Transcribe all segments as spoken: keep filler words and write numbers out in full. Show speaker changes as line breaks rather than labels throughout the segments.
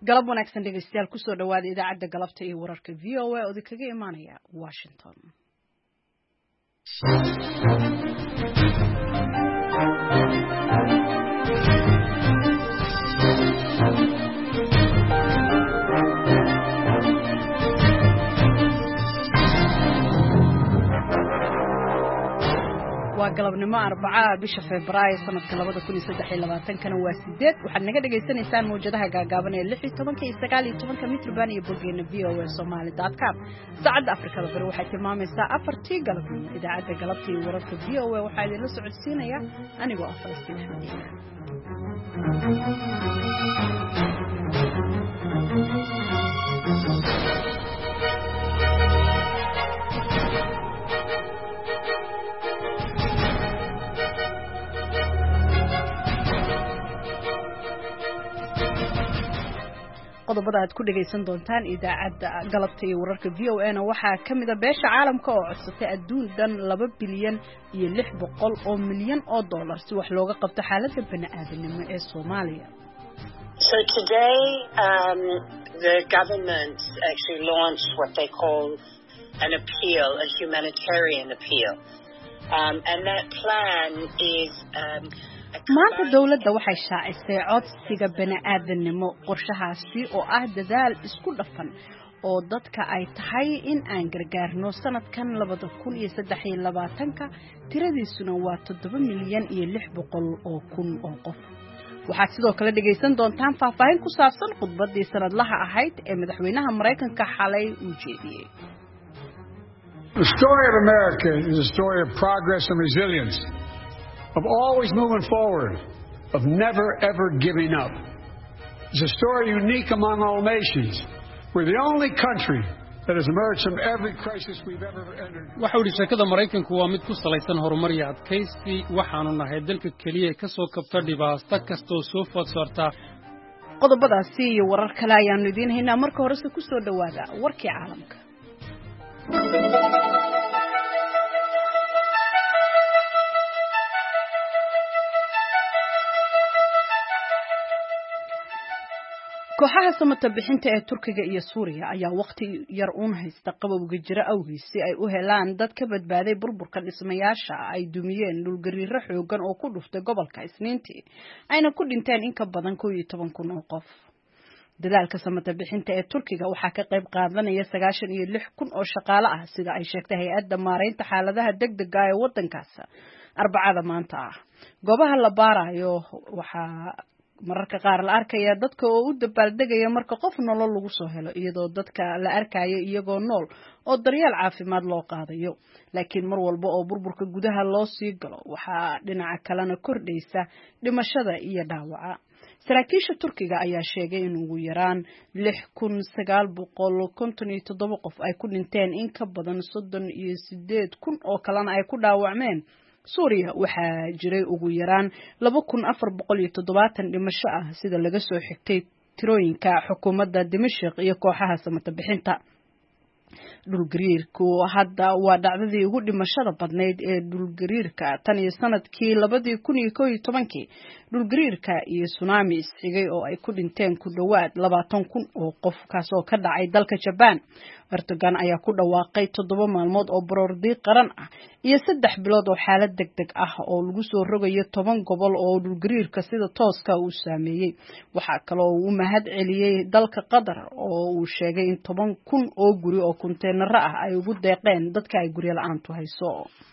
galab wanaagsan dhegeystayaal ku soo dhawaada idaacadda galabta iyo wararka V O A oo idinkaga imaanaya Washington. waa galabnimo Arbacada bisha Febraayo sanadka labada kun iyo saddex iyo labaatan kana waa sideed waxaad naga dhageysanaysaan mowjadaha gaagaaban ee lix iyo toban iyo sagaal iyo toban mitrban iyo boggeena v o a somali dot com saacadda Afrikada bari waxay tilmaamaysaa afartii galabnimo idaacadda galabta iyo wararka v O A waxaa idin la socodsiinaya anigoo ah Falastiin Xadiina qodobada aad ku dhageysan doontaan idaacadda galabta iyo wararka V O A na waxaa kamid ah beesha caalamka oo codsatay adduun dhan laba bilyan iyo lix boqol oo milyan oo dollar si wax looga qabto xaaladda bani'aadanimo ee Soomaaliya.
So today um, the government actually launched what they call an appeal, a humanitarian appeal. Um, and that plan is um,
maanta dawladda waxay shaacisay codsiga bani'aadanimo qorshahaasi oo ah dadaal isku dhafan oo dadka ay tahay in aan gargaarno sanadkan labada kun iyo saddex iyo labaatan ka tiradiisuna waa toddoba milyan iyo lix boqol oo kun oo qof. waxaad sidoo kale dhageysan doontaan faahfaahin ku saabsan khudbadii sanadlaha ahayd ee madaxweynaha Mareykanka xalay uu jeediyay.
The story of America is a story of progress and resilience, of always moving forward, of never ever giving up. It's a story unique among all nations. We're the only country that has emerged from every crisis we've ever entered.
waxa uu sheekada Mareykanku waa mid ku salaysan horumar iyo adkaysi waxaanu nahay dalka kaliya ka soo kabta dhibaato kasta oo soo food saarta.
qodobadaasi iyo warar kale ayaanu idin haynaa marka hore ku soo dhawaada warkii caalamka. kooxaha samata bixinta ee Turkiga iyo Suuriya ayaa waqti yar uun haysta qabowga jira awgiis si ay u helaan dad ka badbaaday burburka dhismayaasha ay dumiyeen dhulgariiro xoogan oo ku dhuftay gobolka Isniintii ayna ku dhinteen in ka badan kow iyo toban kun oo qof. dadaalka samata bixinta ee Turkiga waxaa ka qayb qaadanaya sagaashan iyo lix kun oo shaqaale ah sida ay sheegtay hay'adda maareynta xaaladaha degdega ee wadankaas Arbacada maanta ah. goobaha la baarayo waxaa mararka qaar la arkaya dadka oo u dabaaldegaya marka qof nolol lagu soo helo iyadoo dadka la arkayo iyagoo nool oo daryeel caafimaad loo qaadayo laakiin mar walba oo burburka gudaha loo sii galo waxaa dhinaca kalena kordhaysa dhimashada iyo dhaawaca. saraakiisha Turkiga ayaa sheegay in ugu yaraan lix kun sagaal boqol konton iyo toddoba qof ay ku dhinteen in ka badan soddon iyo sideed kun oo kalena ay ku dhaawacmeen. Suuriya waxaa jiray ugu yaraan laba kun afar boqol iyo toddobaatan dhimasho ah sida laga soo xigtay tirooyinka xukuumadda Dimashq iyo kooxaha samata bixinta. dhulgariirku hadda waa dhacdadii ugu dhimashada badnayd ee dhulgariirka tan iyo sanadkii labada kun iyo kow iyo toban dhulgariirka iyo tsunami isxigay oo ay ku dhinteen ku dhawaad labaatan kun oo qof kaas oo ka dhacay dalka Japan. Erdogan ayaa ku dhawaaqay toddoba maalmood oo baroordi qaran ah iyo saddex bilood oo xaalad degdeg ah oo lagu soo rogayo toban gobol oo dhulgariirka sida tooska uu saameeyay. waxaa kale oo uu mahad celiyay dalka Qatar oo uu sheegay in toban kun oo guri oo konteenar ah ay ugu deeqeen dadka ay guryo la'aantu hayso.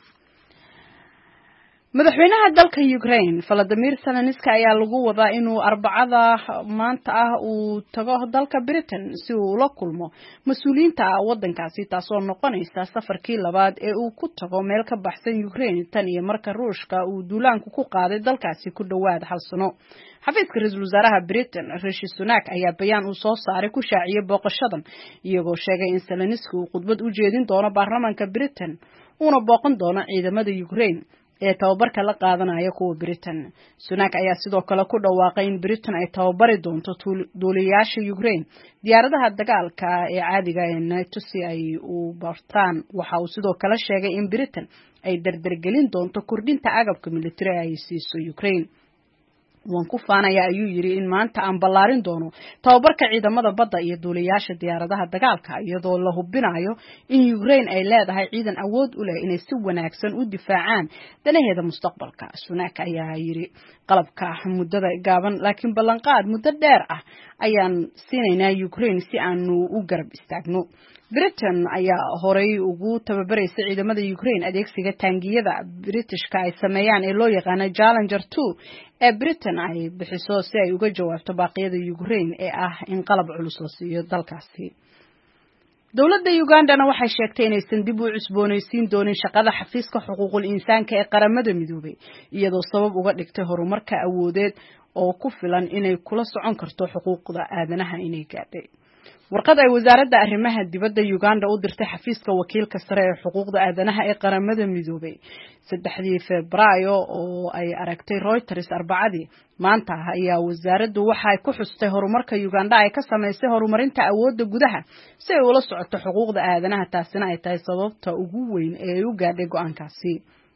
madaxweynaha dalka Ukraine Volodymyr Zelensky ayaa lagu wadaa inuu Arbacada maanta ah uu tago dalka Britain si uu la kulmo mas'uuliyiinta wadankaasi taasoo noqonaysa safarkii labaad ee uu ku tago meel ka baxsan Ukraine tan iyo marka Ruushka uu duulaanku ku qaaday dalkaasi ku dhawaad hal sano. xafiiska ra'iisul wasaaraha Britain Rishi Sunak ayaa bayaan uu soo saaray ku shaaciyay booqashadan iyagoo sheegay in Zelensky uu khudbad u jeedin doono baarlamaanka Britain uuna booqan doono ciidamada Ukraine ee tababarka la qaadanaya kuwa Britain. Sunak ayaa sidoo kale ku dhawaaqay in Britain ay tababari doonto duuliyaasha Ukraine diyaaradaha dagaalka ee caadiga ah ee NATO si ay u bartaan. waxa uu sidoo kale sheegay in Britain ay dardargelin doonto kordhinta agabka military ay siiso Ukraine. waan ku faanaya ayuu yiri in maanta aan ballaarin doono tababarka ciidamada badda iyo duuliyaasha diyaaradaha dagaalka iyadoo la hubinayo in Ukraine ay leedahay ciidan awood u leh inay si wanaagsan u difaacaan danaheeda mustaqbalka. Sunak ayaa yiri qalabka muddada gaaban laakiin ballanqaad muddo dheer ah ayaan siinaynaa Ukraine si aanu u garab istaagno. Britain ayaa horay ugu tababareysay ciidamada Ukraine adeegsiga taangiyada Britishka ay sameeyaan ee loo yaqaan Challenger two ee Britain ay bixiso si ay uga jawaabto baaqyada Ukraine ee ah in qalab culus la siiyo dalkaasi. Dowladda Uganda waxay sheegtay inaysan dib u cusboonaysiin doonin shaqada xafiiska xuquuqul insaanka ee qaramada midoobay iyadoo sabab uga dhigtay horumarka awoodeed oo ku filan inay kula socon karto xuquuqda aadanaha inay gaadhay. warqad ay wasaaradda arrimaha dibadda Uganda u dirtay xafiiska wakiilka sare ee xuquuqda aadanaha ee qaramada midoobay saddexdii Febraayo oo ay aragtay Reuters Arbacadii maanta ayaa wasaaraddu waxay ku xustay horumarka Uganda ay ka sameysay horumarinta awoodda gudaha si ay ula socoto xuquuqda aadanaha taasina ay tahay sababta ugu weyn ee ay u gaadhay go'aankaasi.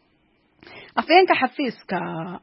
afhayeenka xafiiska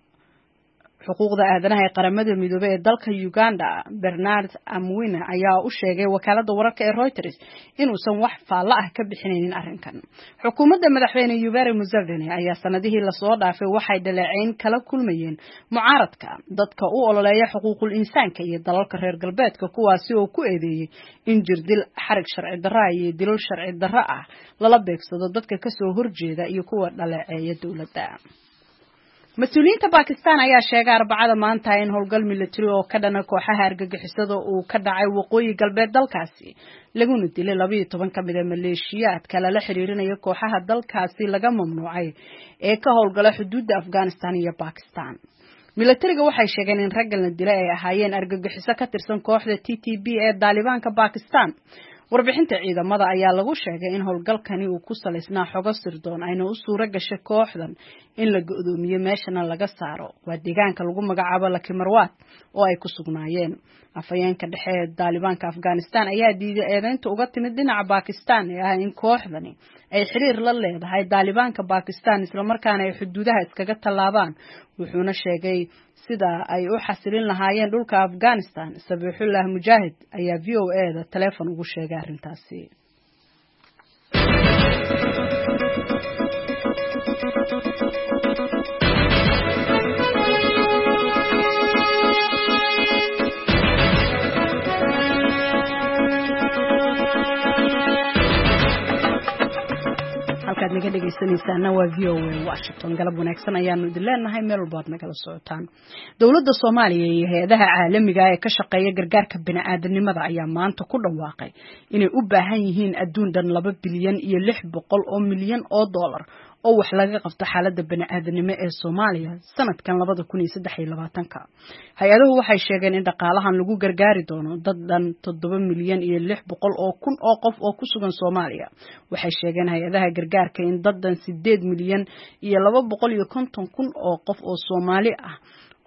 xuquuqda aadanaha ee qaramada midoobay ee dalka Uganda Bernard Amwina ayaa u sheegay wakaaladda wararka ee Reuters inuusan wax faalla ah ka bixinaynin arrinkan. Xukuumadda madaxweyne Yoweri Museveni ayaa sanadihii la soo dhaafay waxay dhaleeceyn kala kulmayeen mucaaradka dadka u ololeeya xuquuqul insaanka iyo dalalka reer galbeedka kuwaasi oo ku eedeeyay in jirdil xarig sharci darro iyo dilal sharci darro ah lala beegsado dadka ka soo horjeeda iyo kuwa dhaleeceeya dawladda. Mas-uuliyiinta Pakistan ayaa sheegay Arbacada maanta in howlgal military oo ka dhana kooxaha argagixisada uu ka dhacay waqooyi galbeed dalkaasi laguna dilay laba iyo toban ka mid ah maleeshiyaadka lala xiriirinayo kooxaha dalkaasi laga mamnuucay ee ka howlgala xuduudda Afghanistan iyo Pakistan. Militariga waxay sheegeen in raggan la dilay ay ahaayeen argagixiso ka tirsan kooxda T T P ee Talibanka Pakistan. warbixinta ciidamada ayaa lagu sheegay in howlgalkani uu ku saleysnaa xogo sirdoon ayna u suura gashay kooxdan in la go'doomiyo meeshana laga saaro waa deegaanka lagu magacaabo Lakimarwat oo ay ku sugnaayeen. afhayeenka dhexe ee Talibanka Afghanistan ayaa diiday eedaynta uga timid dhinaca Pakistan ee ah in kooxdani ay xiriir la leedahay Talibanka Pakistan isla markaana ay xuduudaha iskaga tallaabaan wuxuuna sheegay sida ay u xasilin lahaayeen dhulka Afghanistan. Sabiixullah Mujaahid ayaa V O A da telefoon ugu sheegay arrintaasi. halkaad naga dhageysanaysaana waa V O A Washington. galab wanaagsan ayaanu idin leenahay meel walba aad nagala socotaan. Dowladda Soomaaliya iyo hay'adaha caalamiga ah ee ka shaqeeya gargaarka bini'aadanimada ayaa maanta ku dhawaaqay inay u baahan yihiin adduun dhan laba bilyan iyo lix boqol oo milyan oo dollar oo wax laga qabto xaaladda bini'aadanimo ee Soomaaliya sanadkan labada kun iyo saddex iyo labaatanka. Hay'aduhu waxay sheegeen in dhaqaalahan lagu gargaari doono dad dhan toddoba milyan iyo lix boqol oo kun oo qof oo ku sugan Soomaaliya. Waxay sheegeen hay'adaha gargaarka in dad dhan sideed milyan iyo laba boqol iyo konton kun oo qof oo Soomaali ah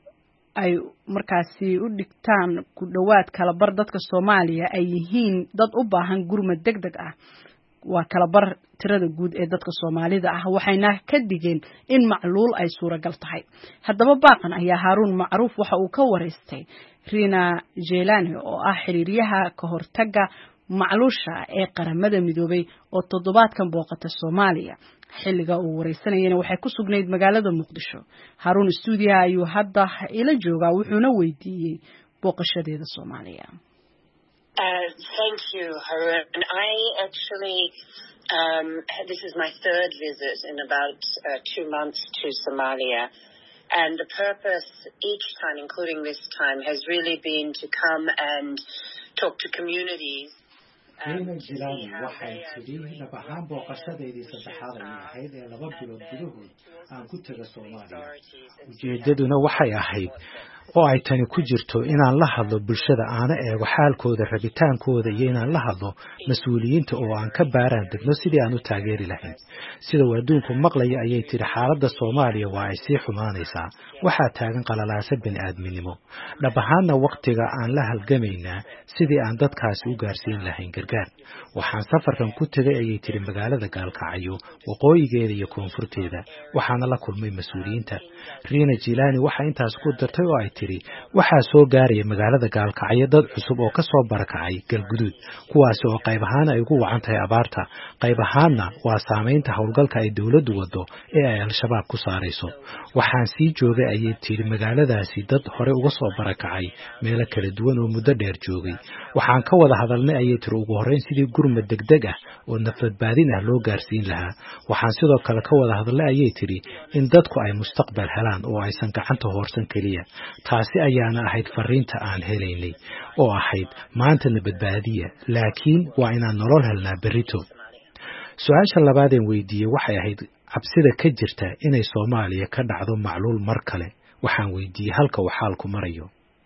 ay markaasi u dhigtaan ku dhawaad kala bar dadka Soomaaliya ay yihiin dad u baahan gurmad degdeg ah. waa kala bar tirada guud ee dadka Soomaalida ah waxayna ka digeen in macluul ay suuragal tahay. Haddaba baaqan ayaa Haruun Macruuf waxa uu ka wareystay Rina Jelani oo ah xiriiriyaha ka hortagga macluusha ee qaramada midoobay oo toddobaadkan booqata Soomaaliya. xilliga uu wareysanayna waxay ku sugnayd magaalada Muqdisho. Haruun stuudiyo ayuu hadda ila joogaa wuxuuna weydiiyay booqashadeeda Soomaaliya.
Uh, thank you, Harun. I actually, um, this is my third visit in about uh, two months to Somalia. And the purpose each time, including this time, has really been to come and talk to communities.
Rina Jelani waxay tidhi laba ahaan booqashadeedii saddexaad ay ahayd ee laba bilood gudahood aan ku taga Soomaaliya. Ujeedaduna waxay ahayd oo ay tani ku jirto inaan la hadlo bulshada aana eego xaalkooda rabitaankooda iyo inaan la hadlo mas'uuliyiinta oo aan ka baaraan degno sidii aan u taageeri lahayn. Sida waduunku maqlaya ayay tiri xaaladda Soomaaliya waa ay sii xumaanaysaa. Waxaa taagan qalalaasa bini'aadminimo. Dhab ahaanna waqtiga aan la halgamaynaa sidii aan dadkaasi u gaarsiin lahayn gargaar. Waxaan safarkan ku tagay ayay tiri magaalada Gaalkacyo waqooyigeeda iyo koonfurteeda waxaana la kulmay mas'uuliyiinta. Rina Jelani waxa intaas ku dartay oo ay tiri waxaa soo gaaraya magaalada gaalkacyo dad cusub oo ka soo barakacay galguduud kuwaasi oo qayb ahaan ay ugu wacan tahay abaarta qayb ahaanna waa saamaynta howlgalka ay dowladdu wado ee ay al-shabaab ku saarayso waxaan sii joogay ayay tiri magaaladaasi dad hore uga soo barakacay meelo kala duwan oo muddo dheer joogay waxaan ka wada hadalnay ayay tiri ugu horreyn sidii gurmad degdeg ah oo nafadbaadin ah loo gaarsiin lahaa waxaan sidoo kale ka wada hadalnay ayay tiri in dadku ay mustaqbal helaan oo aysan gacanta hoorsan keliya taasi ayaana ahayd fariinta aan helaynay oo ahayd maantana badbaadiya laakiin waa inaan nolol helnaa berrito su-aasha labaadeen weydiiyey waxay ahayd cabsida ka jirta inay Soomaaliya ka dhacdo macluul mar kale waxaan weydiiyey halka uu xaalku marayo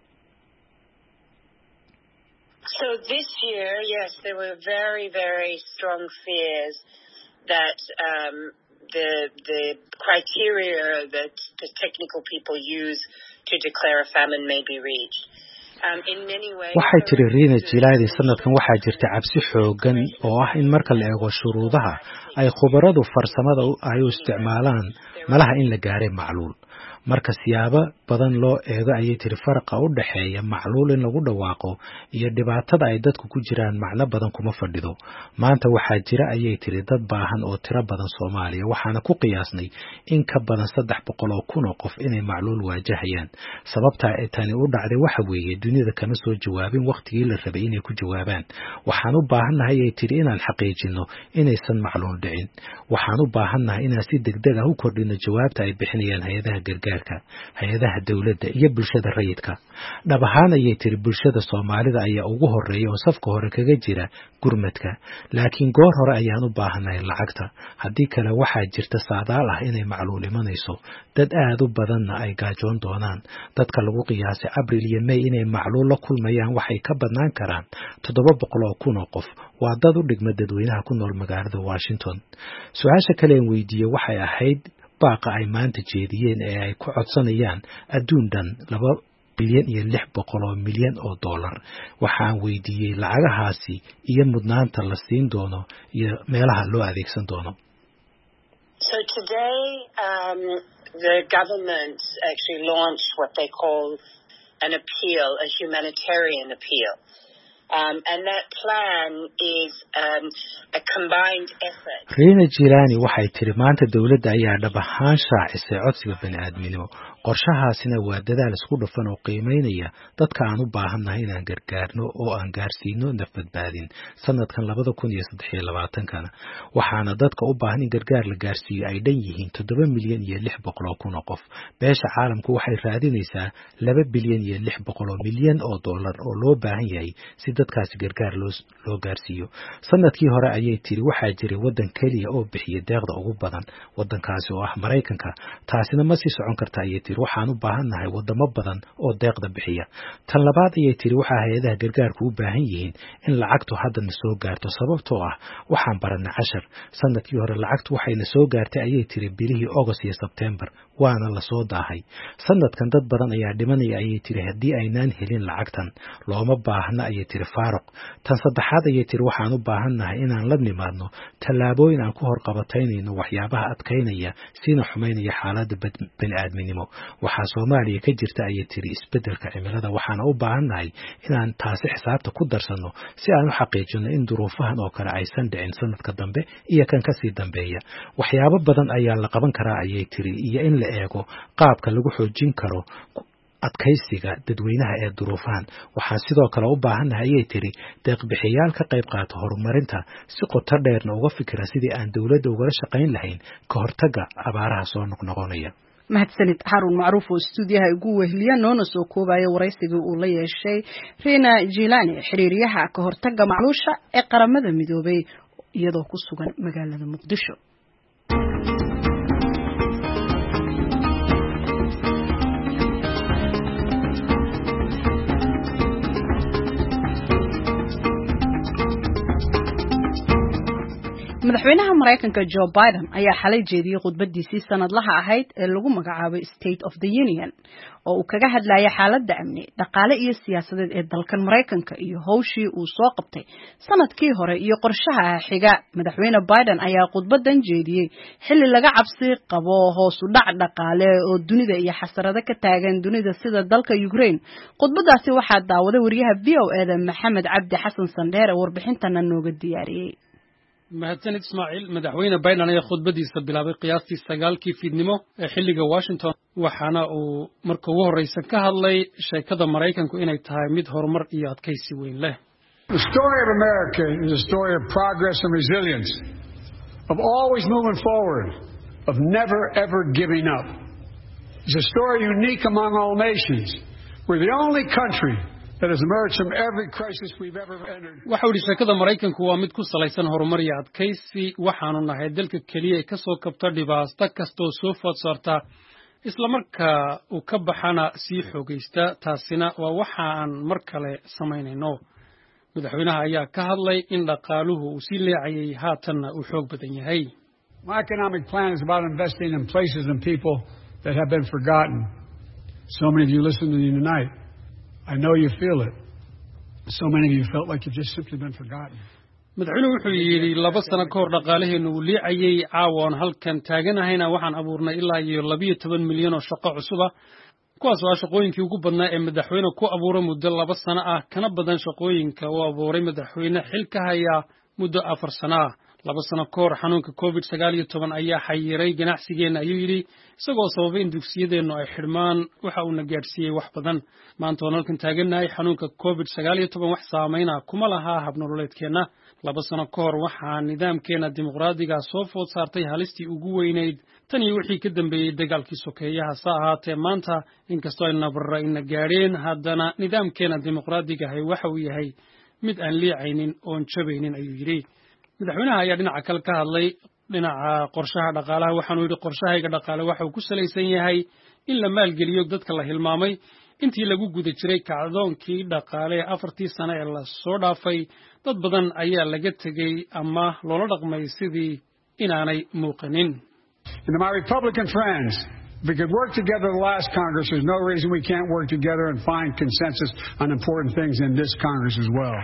So this year, yes, there were very, very strong fears that um, the the criteria that the technical people use to declare a famine may be reached. Um, in many ways,
waxay tiri Riina Jilaadi sanadkan waxaa jirta cabsi xoogan oo ah in marka la eego shuruudaha ay khubaradu farsamada ay u isticmaalaan malaha in la gaaray macluul marka siyaabo badan loo eego ayay tiri farqa u dhaxeeya macluul in lagu dhawaaqo iyo dhibaatada ay dadku ku jiraan macna badan kuma fadhido maanta waxaa jira ayay tiri dad baahan oo tiro badan Soomaaliya waxaana ku qiyaasnay in ka badan saddex boqol oo kun oo qof inay macluul waajahayaan sababta ay tani u dhacday waxa weeye dunida kama soo jawaabin waqtigii la rabay inay ku jawaabaan waxaan u baahanahay ayay tiri inaan xaqiijino inaysan macluul dhicin waxaan u baahanahay inaan si degdeg ah u kordhino jawaabta ay bixinayaan hay'adaha gargaarka hay'adaha dawladda iyo bulshada rayidka dhab ahaan ayay tiri bulshada Soomaalida ayaa ugu horeeya oo safka hore kaga jira gurmadka laakiin goor hore ayaan u baahanahay lacagta haddii kale waxaa jirta saadaal ah inay macluul imanayso dad aad u badanna ay gaajoon doonaan dadka lagu qiyaasay Abriil iyo May inay macluul la kulmayaan waxay ka badnaan karaan toddoba boqol oo kun oo qof waa dad u dhigma dadweynaha ku nool magaalada Washington su'aasha kale ee weydiiyay waxay ahayd baaqa ay maanta jeediyeen ee ay ku codsanayaan adduun dhan laba bilyan iyo lix boqol oo milyan oo dollar waxaan weydiiyey lacagahaasi iyo mudnaanta la siin doono iyo meelaha loo adeegsan doono
So today um, the government actually launched what they call an appeal, a humanitarian appeal. Um, and that plan is um, a combined effort.
Riina Jilaani waxay tiri maanta dawladda ayaa dhab ahaan shaacisay codsiga bani'aadminimo qorshahaasina waa dadaal isku dhafan oo qiimeynaya dadka aan u baahannahay inaan gargaarno oo aan gaarsiino nafadbaadin sanadkan labada kun iyo saddex iyo labaatan-kana waxaana dadka u baahan in gargaar la gaarsiiyo ay dhan yihiin toddoba milyan iyo lix boqol oo kun oo qof beesha caalamku waxay raadinaysaa laba bilyan iyo lix boqol oo milyan oo dollar oo loo baahan yahay si dadkaasi gargaar loo loo gaarsiiyo sanadkii hore ayay tiri waxaa jiray wadan kaliya oo bixiya deeqda ugu badan wadankaasi oo ah Mareykanka taasina ma sii socon karta ayay tiri waxaan u baahanahay wadamo badan oo deeqda bixiya tan labaad ayay tiri waxa hay'adaha gargaarku u baahan yihiin in lacagtu hadda soo gaarto sababtoo ah waxaan baranay cashar sanadkii hore lacagtu waxayna soo gaartay ayay tiri bilihii August iyo September waana la soo daahay sanadkan dad badan ayaa dhimanaya ayay tiri haddii aynaan helin lacagtan looma baahna ayay tiri faaruq tan saddexaad ayay tiri waxaan u baahanahay inaan la nimaadno tallaabooyin aan ku horqabataynayno waxyaabaha adkaynaya sina xumeynaya xaaladda bani'aadminimo waxaa Soomaaliya ka jirta ayay tiri isbedelka cimilada waxaan u baahanahay inaan taasi xisaabta ku darsano si aan u xaqiijino in duruufahan oo kale aysan dhicin sanadka dambe iyo kan kasii dambeeya waxyaabo badan ayaa la qaban karaa ayay tiri iyo in la eego qaabka lagu xoojin karo adkaysiga dadweynaha ee duruufahan waxaan sidoo kale u baahanahay ayay tiri deeq-bixiyaal ka qayb qaata horumarinta si qoto dheerna uga fikira sidii aan dawladda ugala shaqayn lahayn ka hortagga abaaraha soo noqnoqonaya
mahadsanid Harun Macruuf oo stuudiyaha ugu wehliya noona soo koobaya waraysigii uu la yeeshay Riina Jilaani xiriiriyaha ka hortagga macluusha ee qaramada midoobay iyadoo ku sugan magaalada Muqdisho madaxweynaha Mareykanka Joe Biden ayaa xalay jeediyay khudbadiisii sanadlaha ahayd ee lagu magacaabay State of the Union oo uu kaga hadlayay xaaladda amni, dhaqaale iyo siyaasadeed ee dalkan Mareykanka iyo hawshii uu soo qabtay sanadkii hore iyo qorshaha xiga. Madaxweyne Biden ayaa khudbadan jeediyay xilli laga cabsi qabo hoos u dhac dhaqaale oo dunida iyo xasarado ka taagan dunida sida dalka Ukraine. Khudbadaasi waxaa daawaday wariyaha V O A da Maxamed Cabdi Xasan Sandheer ee warbixintana nooga diyaariyay.
mahadsanid Ismaaciil. madaxweyne Biden ayaa khudbadiisa bilaabay qiyaastii sagaalkii fiidnimo ee xilliga Washington, waxaana uu markii ugu horeysa ka hadlay sheekada Mareykanku inay tahay mid horumar iyo adkaysi weyn leh.
The story of America is a story of progress and resilience, of always moving forward, of never ever giving up. It's a story unique among all nations. We're the only country that has emerged from every crisis we've ever entered.
waxa uu sheekada Mareykanku waa mid ku salaysan horumar iyo adkaysi, waxaanu nahay dalka kaliya ee ka soo kabta dhibaato kastoo soo food saarta isla markaa uu ka baxana sii xoogaysta. taasina waa waxa aan mar kale samaynayno. madaxweynaha ayaa ka hadlay in dhaqaaluhu uu sii leecayay haatanna uu xoog badan yahay.
My economic plan is about investing in places and people that have been forgotten. So many of you listening to me tonight, I know you feel it. So many of you felt like you've just simply been forgotten.
madaxweynuhu wuxuu yidhi laba sano ka hor dhaqaalaheenu uu liicayay, caawan halkan taaganahayna waxaan abuurnay ilaa iyo labiyo toban milyan oo shaqo cusuba, kuwaas oo ah shaqooyinkii ugu badnaa ee madaxweyne ku abuuray muddo laba sano ah, kana badan shaqooyinka uu abuuray madaxweyne xilka haya muddo afar sano ah. laba sano ka hor xanuunka covid sagaal iyo toban ayaa xayiray ganacsigeena, ayuu yidhi, isagoo sababay in dugsiyadeennu ay xidhmaan. waxa uuna gaadhsiiyey wax badan. maanta waan halkan taagannahay, xanuunka covid sagaal iyo toban wax saameyna kuma laha habnololeedkeenna. laba sano ka hor waxaa nidaamkeena dimuqraadiga soo food saartay halistii ugu weynayd tan iyo wixii ka dambeeyey dagaalkii sokeeyaha. sa ahaatee maanta, inkastoo ay nabarra ina gaadheen, haddana nidaamkeena dimuqraadigahay waxa uu yahay mid aan liicaynin oon jabaynin, ayuu yidhi. madaxweynaha ayaa dhinaca kale ka hadlay dhinaca qorshaha dhaqaalaha. waxaanu yidhi qorshahayga dhaqaale waxa uu ku salaysan yahay in la maalgeliyo dadka la hilmaamay intii lagu guda jiray kacdoonkii dhaqaale ee afartii sano ee la soo dhaafay. dad badan ayaa laga tegey ama loola dhaqmay sidii inaanay muuqanin.
And to my Republican friends, if we could work together the last Congress, there's no reason we can't work together and find consensus on important things in this Congress as well.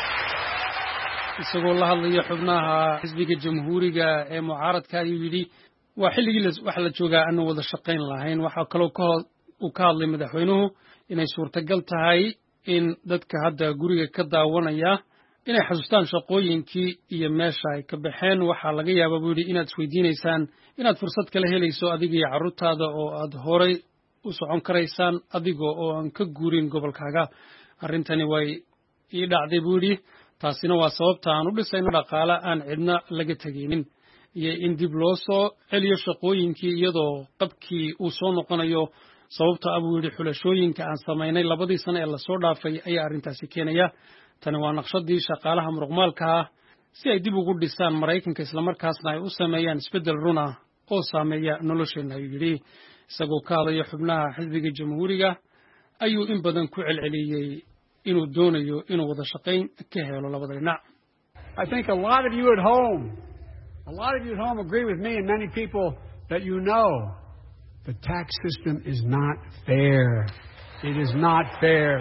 isagoo la hadlaya xubnaha xisbiga jamhuuriga ee mucaaradka ayuu yidhi waa xilligii wax la joogaa aanu wada shaqayn lahayn. waxaa kaloo uu ka hadlay madaxweynuhu inay suurtagal tahay in dadka hadda guriga ka daawanaya inay xasuustaan shaqooyinkii iyo meesha ay ka baxeen. waxaa laga yaabaa buu yidhi inaad isweydiinaysaan inaad fursad kala helayso adiga iyo carruurtaada oo aad horay u socon karaysaan adiga oo aan ka guurin gobolkaaga. arrintani way ii dhacday buu yidhi, taasina waa sababta aan u dhisayno dhaqaale aan cidna laga tegaynin iyo in dib loo soo celiyo shaqooyinkii iyadoo qabkii uu soo noqonayo. sababta abuu yidhi xulashooyinka aan samaynay labadii sano ee lasoo dhaafay ayaa arrintaasi keenaya. tani waa naqshadii shaqaalaha muruqmaalka ah si ay dib ugu dhisaan Maraykanka, islamarkaasna ay u sameeyaan isbeddel run ah oo saameeya nolosheenna, ayuu yidhi. isagoo ka hadlaya xubnaha xisbiga jamhuuriga ayuu in badan ku celceliyey inuu doonayo inuu wada shaqayn ka helo labada dhinac.
I think a lot of you at home, a lot of you at home agree with me and many people that you know, the tax system is not fair. It is not fair.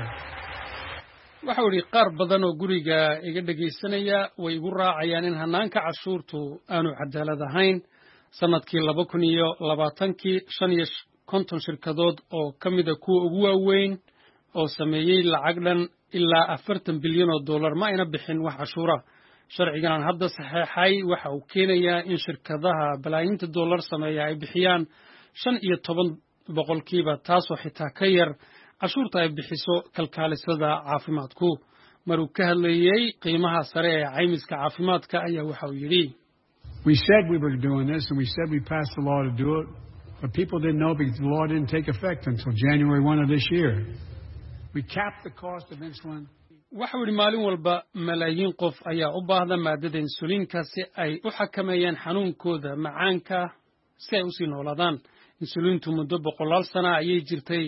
waxa uu yidhi qaar badan oo guriga iga dhegaysanaya way igu raacayaan in hanaanka cashuurtu aanu cadaalad ahayn. sanadkii laba kun iyo labaatankii shan iyo konton shirkadood oo ka mida kuwa ugu waaweyn oo sameeyey lacag dhan ilaa afartan bilyan oo dollar ma ayna bixin wax cashuura. sharcigan aan hadda saxeexay waxa uu keenayaa in shirkadaha balaayinta dollar sameeya ay bixiyaan shan iyo toban boqolkiiba, taasoo xitaa ka yar cashuurta ay bixiso kalkaalisada caafimaadku. maruu ka hadlayey qiimaha sare ee caymiska caafimaadka ayaa waxa uu yidhi,
We said we were doing this and we said we passed the law to do it, but people didn't know because the law didn't take effect until January first of this year. We capped the cost of insulin.
waxa uu yidhi maalin walba malaayiin qof ayaa u baahda maadada insuliinka si ay u xakameeyaan xanuunkooda macaanka si ay usii noolaadaan. insuliintu muddo boqolaal sana ayay jirtay.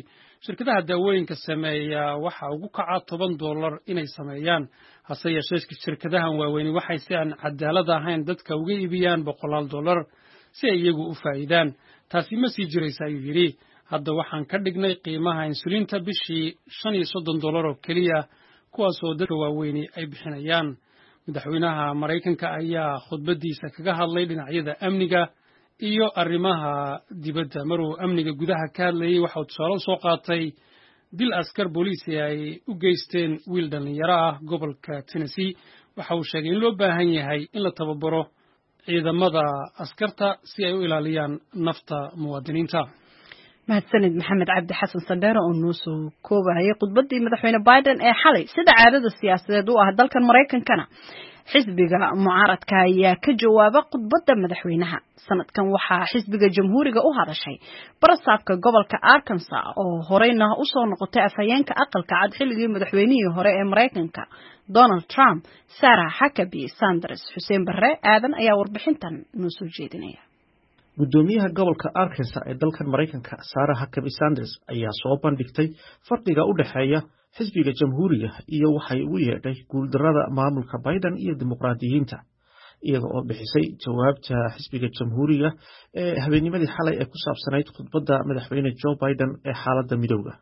shirkadaha daawooyinka sameeya waxa ugu kaca toban dollar inay sameeyaan hase yeeshee shirkadahan waaweyni waxay si aan cadaalad ahayn dadka uga iibiyaan boqolaal dollar si ay iyagu u faa'iidaan taasi ma sii jiraysa ayuu yidhi hadda waxaan ka dhignay qiimaha insulinta bishii shan iyo soddon dollar oo keliya kuwaasoo dadka waaweyni ay bixinayaan madaxweynaha Maraykanka ayaa khudbadiisa kaga hadlay dhinacyada amniga iyo arrimaha dibadda maruu amniga gudaha ka hadlayay waxa uu tusaale soo qaatay dil askar booliisi ay u geysteen wiil dhalinyaro ah gobolka Tennessee waxa uu sheegay in loo baahan yahay in la tababaro ciidamada askarta si ay u ilaaliyaan nafta muwaadiniinta
mahadsanid maxamed cabdi xasan sandheere oo noo soo koobayay khudbadii madaxweyne Biden ee xalay sida caadada siyaasadeed u ah dalkan Mareykankana xisbiga mucaaradka ayaa ka jawaaba khudbadda madaxweynaha sanadkan waxaa xisbiga jamhuuriga u hadashay barasaabka gobolka Arkansas oo horeyna u soo noqotay afhayeenka aqalka cad xilligii madaxweynihii hore ee Mareykanka Donald Trump Sarah Huckabee Sanders Xuseen Barre aadan ayaa warbixintan noo soo jeedinaya
gudoomiyaha gobolka Arkansas ee dalkan Mareykanka Sarah Huckabee Sanders ayaa soo bandhigtay farqiga u dhaxeeya xisbiga jamhuuriga iyo waxay ugu yeedhay guuldarrada maamulka Biden iyo dimuqraadiyiinta iyada oo bixisay jawaabta xisbiga jamhuuriga ee habeennimadii xalay ee ku saabsanayd khudbadda madaxweyne Joe Biden ee xaaladda midowga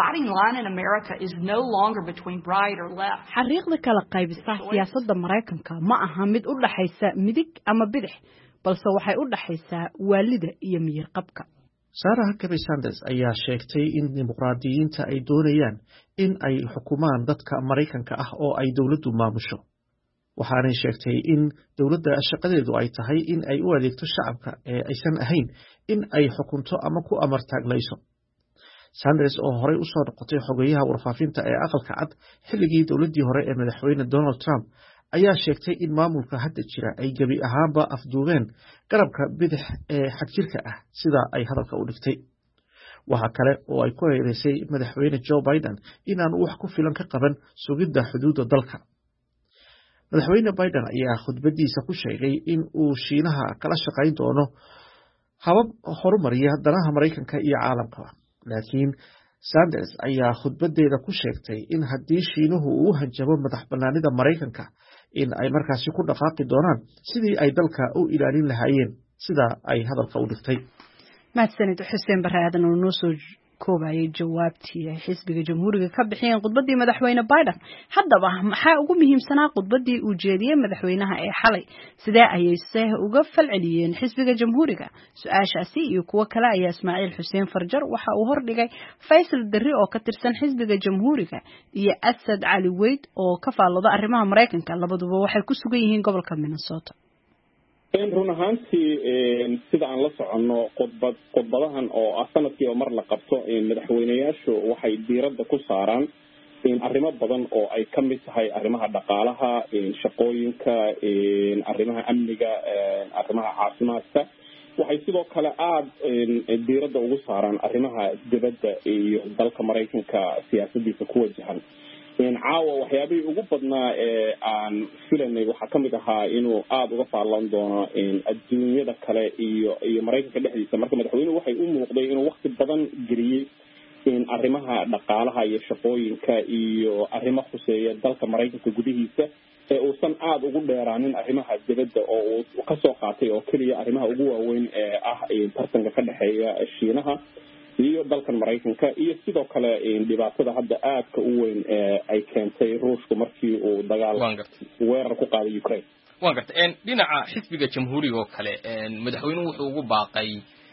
xariiqda kala qaybisa siyaasadda Mareykanka ma aha mid u dhaxaysa midig ama bidix balse waxay u dhaxaysaa waalida iyo miyir qabka
Sarah Huckabee Sanders ayaa sheegtay in dimuqraadiyiinta ay doonayaan in ay xukumaan dadka Mareykanka ah oo ay dawladdu maamusho waxaanay sheegtay in dawladda shaqadeedu ay tahay in ay u adeegto shacabka ee aysan ahayn in ay xukunto ama ku amartaaglayso Sanders oo horey u soo noqotay xogeyaha warfaafinta ee aqalka cad xilligii dawladdii hore ee madaxweyne Donald Trump ayaa sheegtay in maamulka hadda jira ay gabi ahaanba afduubeen garabka bidix ee xagjirka ah sida ay hadalka u dhigtay waxa kale oo ay ku eedeysay madaxweyne Joe Biden inaan wax ku filan ka qaban sugidda xuduudda dalka madaxweyne Biden ayaa khudbadiisa ku sheegay in uu Shiinaha kala shaqayn doono habab horumariya danaha Mareykanka iyo caalamka laakiin Sanders ayaa khudbadeeda ku sheegtay in haddii Shiinuhu uu hanjabo madax bannaanida Mareykanka in ay markaasi ku dhaqaaqi doonaan sidii ay dalka u ilaalin lahaayeen sida ay hadalka u dhigtay
mahadsanid Xuseen Barre aadan oo noo soo koobayay jawaabtii ay xisbiga jamhuuriga ka bixiyeen khudbadii madaxweyne Biden haddaba maxaa ugu muhiimsanaa khudbadii uu jeediyay madaxweynaha ee xalay sidee ayay see uga falceliyeen xisbiga jamhuuriga su'aashaasi iyo kuwa kale ayaa Ismaaciil Xuseen Farjar waxa uu hordhigay Faisal Darri oo ka tirsan xisbiga jamhuuriga iyo Asad Cali Weyd oo ka faallooda arrimaha Mareykanka labaduba waxay ku sugan yihiin gobolka Minnesota
run ahaantii sida aan la soconno khudbad khudbadahan oo ah sanadkii oo mar la qabto madaxweynayaashu waxay diiradda ku saaraan arrimo badan oo ay ka mid tahay arrimaha dhaqaalaha shaqooyinka arrimaha amniga arrimaha caafimaadka waxay sidoo kale aada diiradda ugu saaraan arrimaha dibadda iyo dalka Mareykanka siyaasaddiisa ku wajahan caawa waxyaabihii ugu badnaa ee aan filanay waxaa ka mid ahaa inuu aada uga faallan doono adduunyada kale iyo iyo Mareykanka dhexdiisa marka madaxweynuhu waxay u muuqday inuu waqti badan geliyey arrimaha dhaqaalaha iyo shaqooyinka iyo arrimo khuseeya dalka Mareykanka gudihiisa ee uusan aada ugu dheeraanin arrimaha dibadda oo uu ka soo qaatay oo keliya arrimaha ugu waaweyn ee ah tartanka ka dhexeeya Shiinaha iyo dalkan Mareykanka iyo sidoo kale dhibaatada hadda aadka u weyn ee ay keentay Ruushku markii uu dagaal weerar ku qaaday Ukraine
waan gartay dhinaca xisbiga jamhuuriga oo kale madaxweynuhu wuxuu ugu baaqay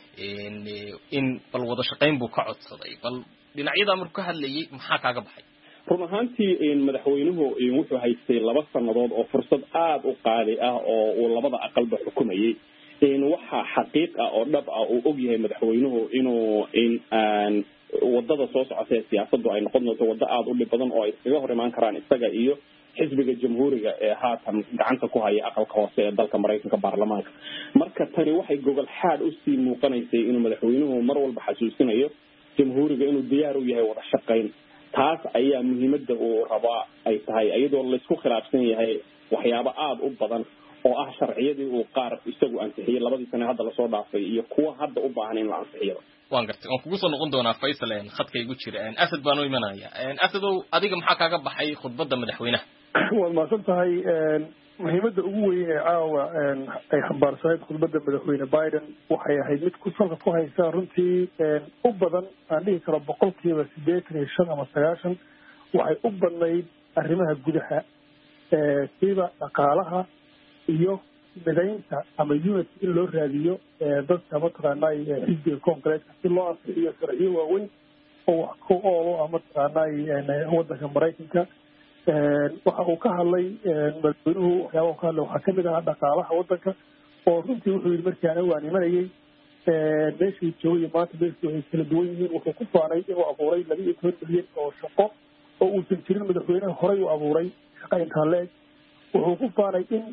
in bal wada shaqayn buu ka codsaday bal dhinacyada markuu ka hadlayay maxaa kaaga baxay
run ahaantii madaxweynuhu wuxuu haystay laba sanadood oo fursad aad u qaali ah oo uu labada aqalba xukumayay waxa xaqiiq ah oo dhab ah uu og yahay madaxweynuhu inuu in aan wadada soo socotay siyaasaddu ay noqon doonto wada aad u dhib badan oo ay iskaga hor imaan karaan isaga iyo xisbiga jamhuuriga ee haatan gacanta ku haya aqalka hoose ee dalka Mareykanka baarlamaanka marka tani waxay gobol xaad u sii muuqanaysay inuu madaxweynuhu mar walba xasuusinayo jamhuuriga inuu diyaar u yahay wada shaqayn taas ayaa muhiimadda uu rabaa ay tahay iyadoo la isku khilaafsan yahay waxyaabo aad u badan oo ah sharciyadii uu qaar isagu ansixiyay labadii sano hadda la soo dhaafay iyo kuwa hadda u baahan in la ansixiyo
waan gartay waan kugu soo noqon doonaa Faisal een khadka igu jira een asad baan u imanaya een asadow adiga maxaa kaaga baxay khudbadda madaxweynaha
waad maasan tahay een muhiimadda ugu weyn ee caawa een ay xambaarsaneyd khudbadda madaxweyne Biden waxay ahayd mid ku salka ku haysa runtii een u badan aan dhihi karo boqolkiiba siddeetan iyo shan ama sagaashan waxay u badnayd arrimaha gudaha ee sida dhaqaalaha iyo midaynta ama unity in loo raadiyo dadka mataqaanay xisbiga koongareeska si loo ansixiyo sharciyo waaweyn oo wax ku oolo ama mataqaanay waddanka maraykanka waxa uu ka hadlay madaxweynuhu waxyaabaha ka hadlay waxaa kamid ahaa dhaqaalaha waddanka oo runtii wuxuu yidhi markii anigu aan imanayay meeshii joogay maanta meeshii waxay kala duwan yihiin wuxuu ku faanay inuu abuuray laba iyo toban milyan oo shaqo oo uusan jirin madaxweynaha horey u abuuray shaqa intaa leeg wuxuu ku faanay in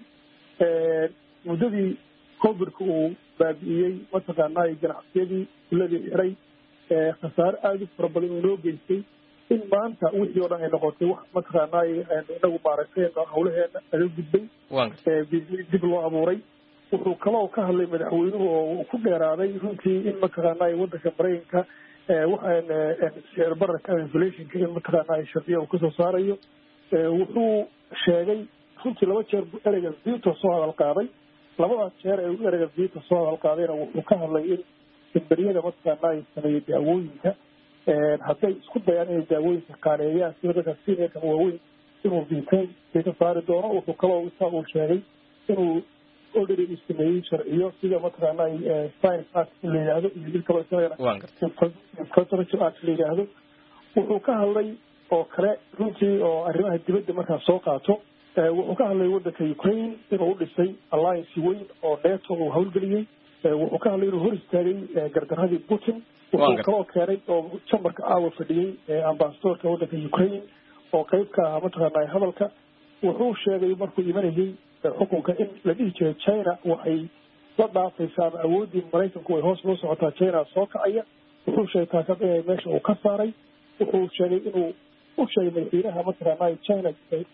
muddadii covidka uu baabi'iyey mataqaanay ganacsiyadii kuladii xiray khasaare aada u fara badan uu noo geystay in maanta wixii oo dhan ay noqotay wax mataqaanay inagu maaragtay hawlaheena naga gudbay dib loo abuuray wuxuu kaloo ka hadlay madaxweynuhu oo ku dheeraaday runtii in mataqaanay waddanka maraykanka waxaan sicir bararka inflationka in mataqaanay sharciya uu kasoo saarayo wuxuu sheegay runtii laba jeer buu ereyga veto soo hadal qaaday labadaas jeer ee uu ereyga veto soo hadal qaadayna wuxuu ka hadlay in kimberiyada mataqaanay sameeya daawooyinka hadday isku dayaan inay daawooyinka qaaneeyaan sida dadka sineekan waaweyn inuu vetain veto saari doono wuxuu kaloo isaa uu sheegay inuu already uu sameeyey sharciyo sida mataqaanay science act la yidhaahdo iyo mid kaloo isagana infrastructure act la yidhaahdo wuxuu ka hadlay oo kale runtii oo arrimaha dibadda markaa soo qaato wuxuu ka hadlay waddanka Ukraine inuu u dhisay alliance weyn oo NATO uu hawlgeliyey wuxuu ka hadlay inuu hor istaagay gardaradii Putin wuxuu kaloo keenay oo chamberka aawa fadhiyey ambassadorka waddanka Ukraine oo qayb ka ah mataqaanay hadalka wuxuu sheegay markuu imanayay xukunka in la dhihi jiray China waxay la dhaafaysaa awoodii Maraykanku ay hoos loo socotaa China soo kacaya wuxuu sheegay taasad inay meesha uu ka saaray wuxuu sheegay inuu u sheegay madaxweynaha mataqaanay China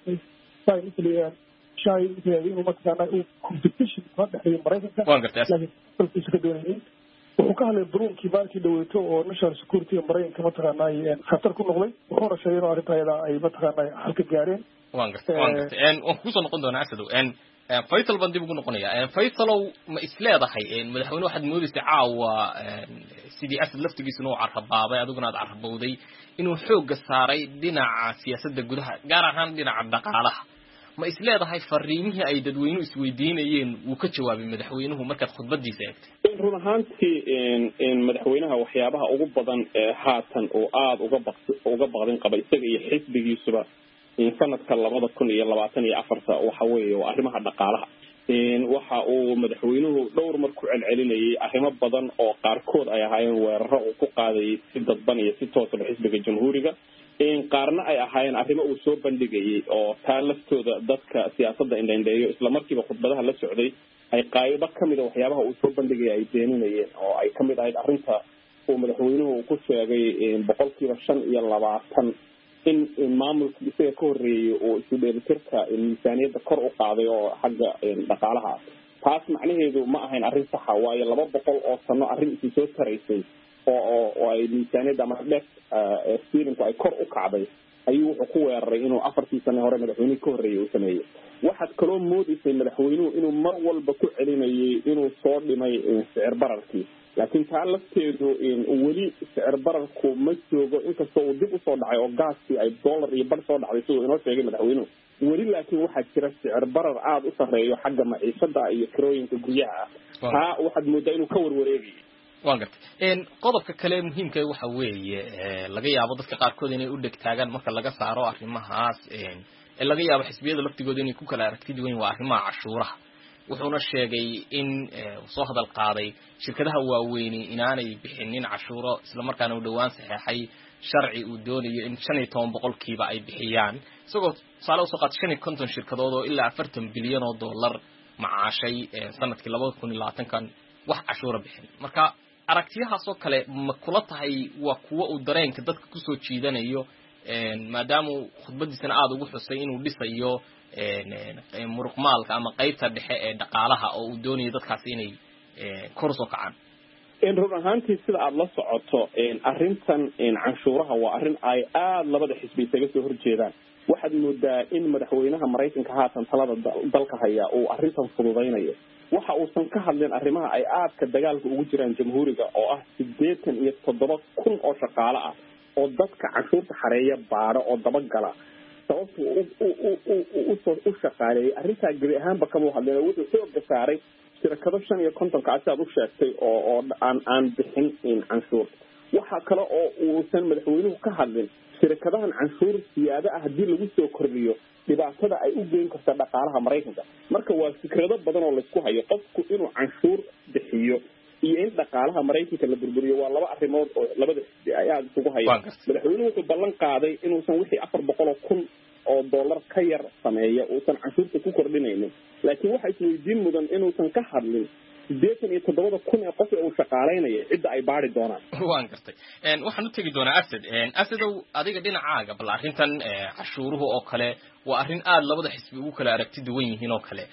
inuu mataqaanaa uu competition ka dhexeeyo maraykanka laakiin dalkiisa ka doonayay wuxuu ka hadlay burunkii maalkii dhaweyto oo national security maraykanka mataqaanaa khatar ku noqday wuxuuna sheegay inuu arrinta ayada ay mataqaanaa halka gaareen
waan gartay waan gartay een waan kusoo noqon doonaa asadow een Faisal baan dib ugu noqonayaa Faisalow ma isleedahay een madaxweynuhu waxaad moodaysaa caawa sidii asad laftigiisuna uu carrabaabay adiguna aad carrabowday inuu xoogga saaray dhinaca siyaasadda gudaha gaar ahaan dhinaca dhaqaalaha ma isleedahay fariimihii ay dadweynuhu isweydiinayeen wuu ka jawaabay madaxweynuhu markaad khudbadiisa eegtay
run ahaantii in madaxweynaha waxyaabaha ugu badan ee haatan oo aada uga baq uga baqdin qaba isaga iyo xisbigiisuba in sanadka labada kun iyo labaatan iyo afarta waxa weeye waa arrimaha dhaqaalaha waxa uu madaxweynuhu dhowr mar ku celcelinayay arrimo badan oo qaarkood ay ahaayeen weeraro uu ku qaadayay si dadban iyo si toosaba xisbiga jamhuuriga in qaarna ay ahaayeen arrimo uu soo bandhigayay oo taa laftooda dadka siyaasadda indhaindheeyo isla markiiba khudbadaha la socday ay qaybo ka mid a waxyaabaha uu soo bandhigaya ay beeninayeen oo ay kamid ahayd arrinta uu madaxweynuhu ku sheegay boqolkiiba shan iyo labaatan in maamulkii isaga ka horreeyey oo isu dheelitirka miisaaniyadda kor u qaaday oo xagga dhaqaalaha ah taas macnaheedu ma ahayn arrin saxa waayo laba boqol oo sano arrin isii soo taraysay oo oo ay miisaaniyadda ama dheef steerinku ay kor u kacday ayuu wuxuu ku weeraray inuu afartii sane hore madaxweynihii ka horreeyey uu sameeyey waxaad kaloo moodaysay madaxweynuhu inuu mar walba ku celinayay inuu soo dhimay sicir bararkii laakiin taa lafteedu weli sicir bararku ma joogo inkastoo uu dib usoo dhacay oo gaaskii ay dollar iyo bar soo dhacday siduu inoo sheegay madaxweynuhu weli laakiin waxaa jira sicir barar aada u sarreeyo xagga maciishada iyo kirooyinka guryaha ah taa waxaad moodaa inuu ka warwareegayay
waan gartay qodobka kale muhiimka waxa weeye laga yaabo dadka qaarkood inay u dhegtaagaan marka laga saaro arrimahaas ee laga yaabo xisbiyada laftigooda inay ku kala aragti duwan waa arrimaha cashuuraha wuxuuna sheegay in soo hadal qaaday shirkadaha waaweyn inaanay bixinin cashuuro isla markaana uu dhawaan saxeexay sharci uu doonayo in shan iyo toban boqolkiiba ay bixiyaan isagoo tusaale usoo qaatay shan iyo konton shirkadood oo ilaa afartan bilyan oo dollar macaashay sanadkii labada kun iyo labaatankan wax cashuura bixin marka aragtiyahaas oo kale ma kula tahay waa kuwa uu dareenka dadka kusoo jiidanayo maadaama khudbadiisana aad ugu xusay inuu dhisayo muruqmaalka ama qaybta dhexe ee dhaqaalaha oo uu doonayo dadkaasi inay kor u soo kacaan.
run ahaantii sida aada la socoto arrintan canshuuraha waa arrin ay aada labada xisbi isaga soo horjeedaan. waxaad moodaa in madaxweynaha maraykanka haatan talada dalka haya uu arrintan fududaynayo. waxa uusan ka hadlin arrimaha ay aadka dagaalka ugu jiraan jamhuuriga oo ah siddeetan iyo toddoba kun oo shaqaale ah oo dadka canshuurta xareeya baadho oo dabagala sababtu u shaqaaleeyay arrintaa gebi ahaanba kama hadleen. wuxuu xooga saaray shirkado shan iyo kontonka asi aad u sheegtay oo oo aan aan bixin canshuur. waxa kale oo uusan madaxweynuhu ka hadlin shirkadahan canshuur siyaada ah haddii lagu soo kordhiyo dhibaatada ay u geyn karta dhaqaalaha maraykanka. marka waa fikrado badan oo laysku hayo qofku inuu canshuur bixiyo iyo in dhaqaalaha maraykanka la burburiyo waa laba arrimood oo labada ay aada isugu hayaan. madaxweynuhu wuxuu ballan qaaday inuusan wixii afar boqol oo kun oo dollar ka yar sameeya uusan canshuurta ku kordhinaynin, laakiin waxa isweydiin mudan inuusan ka hadlin siddeetan iyo toddobada kun ee qof ee uu shaqaalaynaya cidda ay baari doonaan.
waan gartay waxaan u tegi doonaa asad asadow adiga dhinacaaga bal arrintan cashuuruhu oo kale waa arrin aada labada xisbi ugu kala aragti duwan yihiin oo kale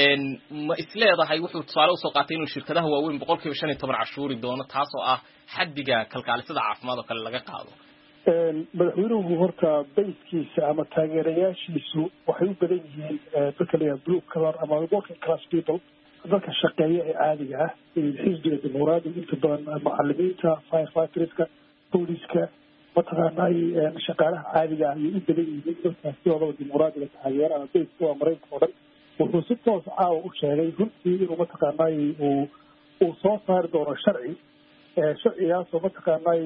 ma isleedahay wuxuu tusaale usoo qaatay inuu shirkadaha waaweyn boqol kiiba shan iyo toban cashuuri doono taas oo ah xaddiga kalkaalisada caafimaad oo kale laga qaado.
madaxweynuhu horta bayskiisa ama taageerayaashiisu waxay u badan yihiin dadka layaha blue color ama working class people, dadka shaqeeya ee caadiga ah xisbiga dimuqraadiga inta badan macalimiinta, firefighterska, booliska, mataqaanay shaqaalaha caadiga ah ayay u badan yihiin dadkaas sidoodaba dimuqraadiga taageera ama bayska waa maraykanka oo dhan. wuxuu si toos caawa u sheegay runtii inuu mataqaanay uu uu soo saari doono sharci sharcigaasoo mataqaanay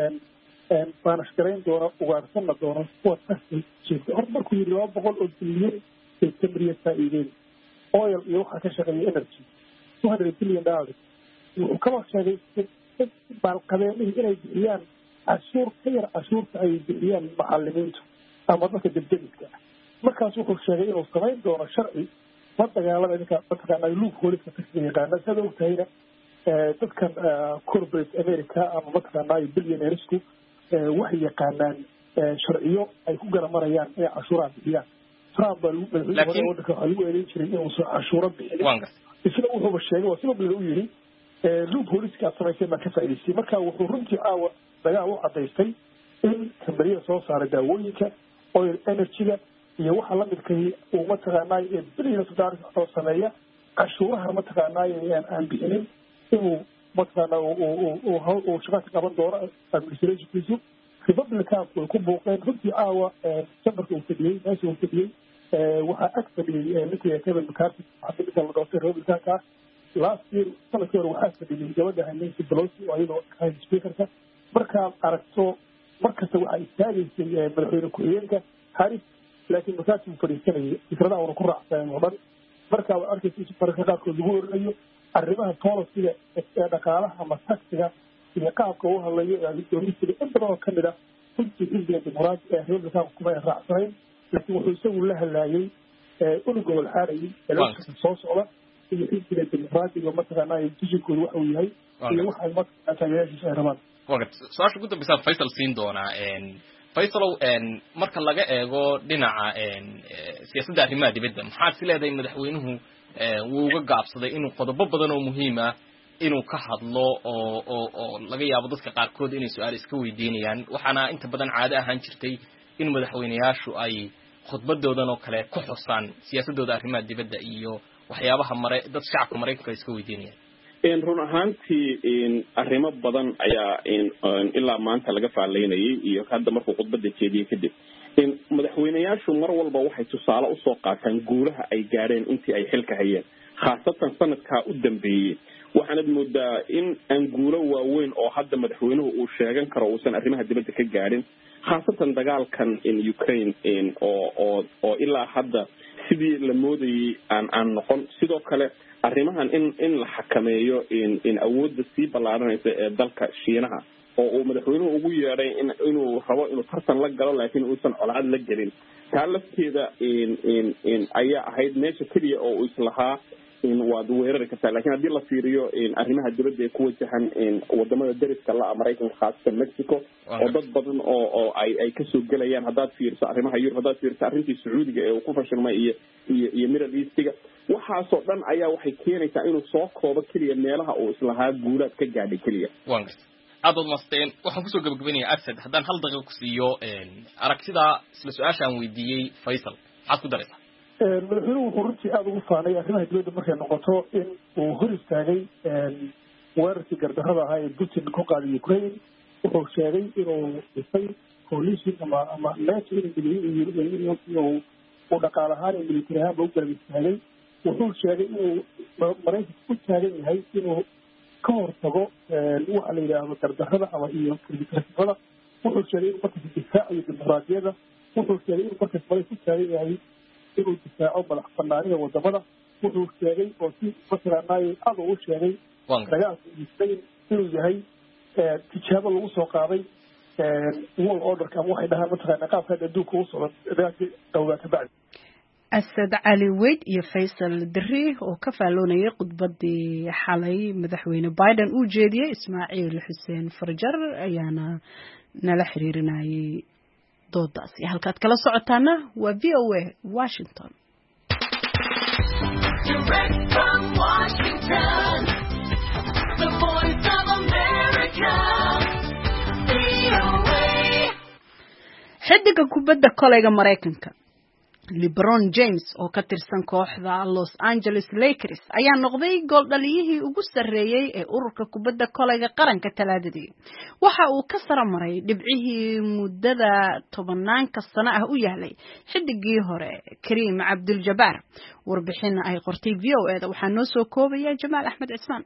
baanash garayn doono ugaarsanna doono kuwa taxi jeegta. horta markuu yidhi laba boqol oo bilyan ay tamriya faa'iideen oil iyo waxaa ka shaqeeya energy two hundred billion dollars. wuxuu kaba sheegay baalqabeenihi inay bixiyaan cashuur ka yar cashuurta ay bixiyaan macalimiintu ama dadka debdemiska ah. markaas wuxuu sheegay inuu samayn doono sharci la dagaalada idinka mataqaanaa luug hooliska taxiga yaqaana. sada og tahayna dadkan corporate america ama mataqaanaa billionairesku waxay yaqaanaan sharciyo ay ku garamarayaan inay cashuuraha bixiyaan. trump baa madaxweyne wadanka waxaa lagu eedeyn jiray inuusan cashuuro bixinin. isna wuxuuba sheegay waa sidoo kale u yidhi luug hooliska aad samayseen baa ka faa'idaystay. marka wuxuu runtii caawa dagaal u cadaystay in kambariyada soo saaray daawooyinka oil energy-ga iyo waxa la midkay uu mataqaanaa billions of dollars oo sameeya cashuuraha mataqaanaa aan bixinin inuu mataqaanaa uu shaqo ka qaban doono administrationkiisu. republicanku way ku buuqeen runtii caawa chamberka uu fadhiyey meesha uu fadhiyey waxaa ag fadhiyey ninka kevin mccarthy xafiidka la doortay republicanka ah. last year sanadkii hore waxaa fadhiyey gabadha nancy pelosi oo iyadoo ahayd speakerka. markaad aragto markasta waxaa istaagaysay madaxweyne ku-xigeenka harris, laakiin markaasi uu fadhiisanayay fikradaha una ku raacsaneen oo dhan. markaa waad arkaysa mararka qaarkood lagu oranayo arrimaha policyga ee dhaqaalaha ama taxiga iyo qaabka uu hadlayo doorisiga in badan oo kamid ah runtii xisbiga dimuqraadi ee republicanka kuma ay raacsanayn, laakiin wuxuu isagu la hadlaayay unuga walxaarayay election soo socda iyo xisbiga dimuqraadiga mataqaanaa visionkooda waxa uu yahay iyo waxay mataqaanaa taageerayaashiisa ay rabaan.
su-aasha ugu dambeysa faysal siin doonaa faysalow marka laga eego dhinaca siyaasadda arrimaha dibadda maxaad si leedahay madaxweynuhu wuu uga gaabsaday inuu qodobo badan oo muhiima inuu ka hadlo oo oo oo laga yaabo dadka qaarkood inay su-aal iska weydiinayaan. waxaana inta badan caado ahaan jirtay in madaxweynayaashu ay khudbadoodan oo kale ku xusaan siyaasadooda arrimaha dibadda iyo waxyaabaha mare dad shacabka maraykanka iska weydiinayaan.
run ahaantii arrimo badan ayaa ilaa maanta laga faalaynayay iyo hadda markuu khudbada jeediyey kadib madaxweynayaashu mar walba waxay tusaale usoo qaataan guulaha ay gaadheen intii ay xilka hayeen, khaasatan sanadkaa u dambeeyey. waxaanad moodaa in aan guulo waaweyn oo hadda madaxweynuhu uu sheegan karo uusan arrimaha dibadda ka gaadhin, khaasatan dagaalkan ukraine oo oo oo ilaa hadda sidii la moodayay aan aan noqon. sidoo kale arrimahan in in la xakameeyo in awoodda sii ballaaranaysa ee dalka Shiinaha oo uu madaxweynuhu ugu yeedhay in inuu rabo inuu tartan la galo laakiin uusan colaad la gelin. taa lafteeda in in in ayaa ahayd meesha keliya oo uu islahaa waad weerari kartaa laakiin haddii la fiiriyo arrimaha dibadda ee ku wajahan wadamada dariska la Mareykanka khaasatan Mexico oo dad badan oo oo ay ay ka soo galayaan haddaad fiiriso arrimaha Yurub haddaad fiiriso arrintii Sacuudiga ee uu ku fashilmay iyo iyo iyo Middle East-ga waxaasoo dhan ayaa waxay keenaysaa inuu soo koobo keliya meelaha uu islahaa guulaad ka gaadhay keliya
aad wad masteen waxaan kusoo gabagabanayaa Asad haddaan hal daqiiqo ku siiyo aragtida isla su-aasha aan weydiiyey Faisal maxaad ku daraysaa
madaxweynuhu wuxuu runtii aada ugu faanay arrimaha dibadda markay noqoto in uu hor istaagay weerarkii gardarrada ahaa ee Putin ku qaaday Ukraine wuxuu sheegay inuu dhisay coalition ama ama NATO inuu uu dhaqaale ahaan iyo military ahaan u garab istaagay wuxuu sheegay inuu Mareykanka ku taagan yahay inuu ka hortago waxa la yidhaahdo gardarrada ama iyo kirkirkada wuxuu sheegay inuu markaas difaacayo dimuqraadiyadda wuxuu sheegay inuu markaas Mareykanka ku taagan yahay inuu difaaco madax banaanida wadamada wuxuu sheegay oo si matalaanaay aada u sheegay dagaalka Ukraine inuu yahay tijaabo lagu soo qaaday world orderka ama waxay dhahaan mataqaana qaabka adduunka u socda dagaalkii dhowgaa ka bacdi
Asad Cali Weyd iyo Faisal Dirri oo ka faaloonayay khudbadii xalay madaxweyne Biden uu jeediyay Ismaaciil Xuseen Farjar ayaana nala xiriirinayay doodaas iyo halkaad kala socotaana waa V O A Washington. Direct from Washington, the voice of America, V O A. Xidiga kubadda kolayga Mareykanka LeBron James oo ka tirsan kooxda Los Angeles Lakers ayaa noqday gool dhaliyihii ugu sareeyay ee ururka kubadda kolayga qaranka Talaadadii waxa uu ka saramaray dhibcihii muddada tobanaanka sano ah u yahlay xidigii hore Kareem Abdul-Jabbar warbixin ay qortay V O A da waxaa noo soo koobaya Jamaal Axmed Cismaan.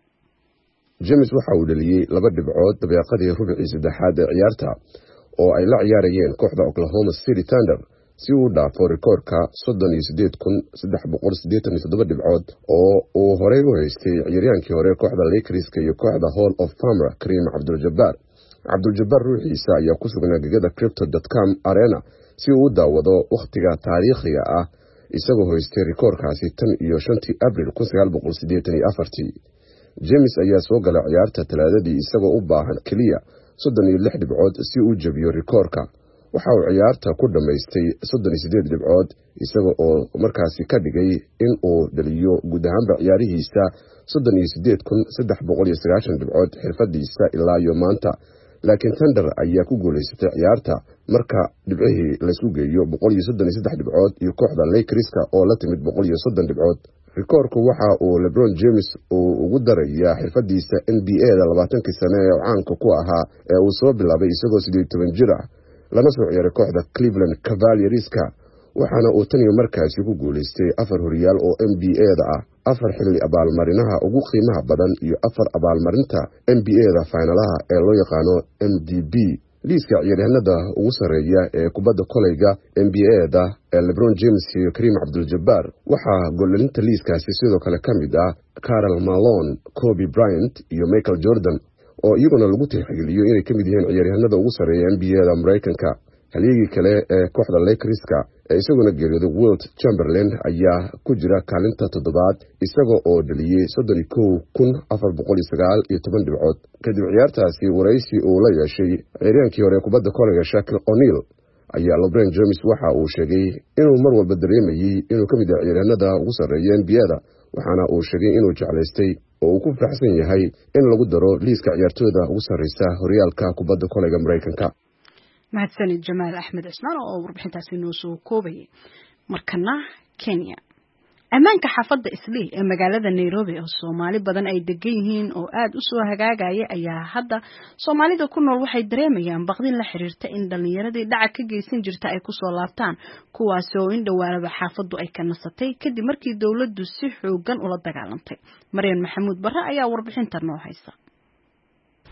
James waxa uu dhaliyay laba dhibcood daqiiqadii rubicii saddexaad ee ciyaarta oo ay la ciyaarayeen kooxda Oklahoma City Thunder si uu dhaafo rikoorka soddon iyo siddeed kun saddex boqol siddeetan iyo toddoba dhibcood oo uu horey u haystay ciyaaryahankii hore kooxda Lakers iyo kooxda Hall of Famer Kareem Abdul-Jabbar. Abdul-Jabbar ruuxiisa ayaa ku sugnaa gegada crypto dot com arena si uu u daawado wakhtiga taariikhiga ah isagoo haystay rikoorkaasi tan iyo shantii Abriil kun sagaal boqol siddeetan iyo afar. James ayaa soo galay ciyaarta Talaadadii isagoo u baahan kaliya soddon iyo lix dhibcood si uu jabiyo rikoorka. waxa uu ciyaarta ku dhameystay soddon iyo siddeed dhibcood isaga oo markaasi ka dhigay in uu dhaliyo guud ahaanba ciyaarihiisa soddon iyo siddeed kun saddex boqol iyo sagaashan dhibcood xirfadiisa ilaa iyo maanta laakiin Thunder ayaa ku guuleysatay ciyaarta marka dhibcihii la isku geeyo boqol iyo soddon iyo saddex dhibcood iyo kooxda Lakers oo la timid boqol iyo soddon dhibcood. rikoorku waxa uu LeBron James uu ugu darayaa xirfadiisa N B A da labaatankii sano ee caanka ku ahaa ee uu soo bilaabay isagoo siddeed iyo toban jir ah lana soo ciyaaray kooxda Cleveland Cavaliers waxaana uu tan iyo markaasi ku guuleystay afar horyaal oo N B A da ah afar xilli abaalmarinaha ugu qiimaha badan iyo afar abaalmarinta N B A da finalaha ee loo yaqaano M V P. liiska ciyaaryahanada ugu sareeya ee kubadda kolayga N B A da ee LeBron James iyo Kareem Abdul-Jabbar waxaa goolinta liiskaasi sidoo kale ka mid ah Karl Malone, Kobe Bryant iyo Michael Jordan oo iyaguna lagu tixgeliyo inay ka mid yihiin ciyaaryahanada ugu sareeya N B A da Mareykanka. haligii kale ee kooxda Lakers ee isaguna geeriyooday Wilt Chamberlain ayaa ku jira kaalinta toddobaad isagoo oo dhaliyay soddon iyo kow kun afar boqol iyo sagaal iyo toban dhibcood. kadib ciyaartaasi waraysi uu la yeeshay ciyaaryahankii hore kubadda kolayga Shaquille O'Neal ayaa LeBron James waxa uu sheegay inuu mar walba dareemayay inuu ka mid yahay ciyaaryahanada ugu sareeya N B A da waxaana uu sheegay inuu jeclaystay oo uu ku faraxsan yahay in lagu daro liiska ciyaartooyda ugu sareysa horyaalka kubadda kolayga Mareykanka.
mahadsanid Jamaal Axmed Cismaan oo warbixintaasi noo soo koobayay. markana Kenya ammaanka xaafadda Islii ee magaalada Nairobi oo Soomaali badan ay degan yihiin oo aad u soo hagaagaya ayaa hadda Soomaalida ku nool waxay dareemayaan baqdin la xiriirta in dhalinyaradii dhaca ka geysan jirta ay ku soo laabtaan kuwaas oo in dhawaanaba xaafaddu ay ka nasatay kadib markii dawladdu si xoogan ula dagaalantay. Maryan Maxamuud Barre ayaa warbixinta noo haysa.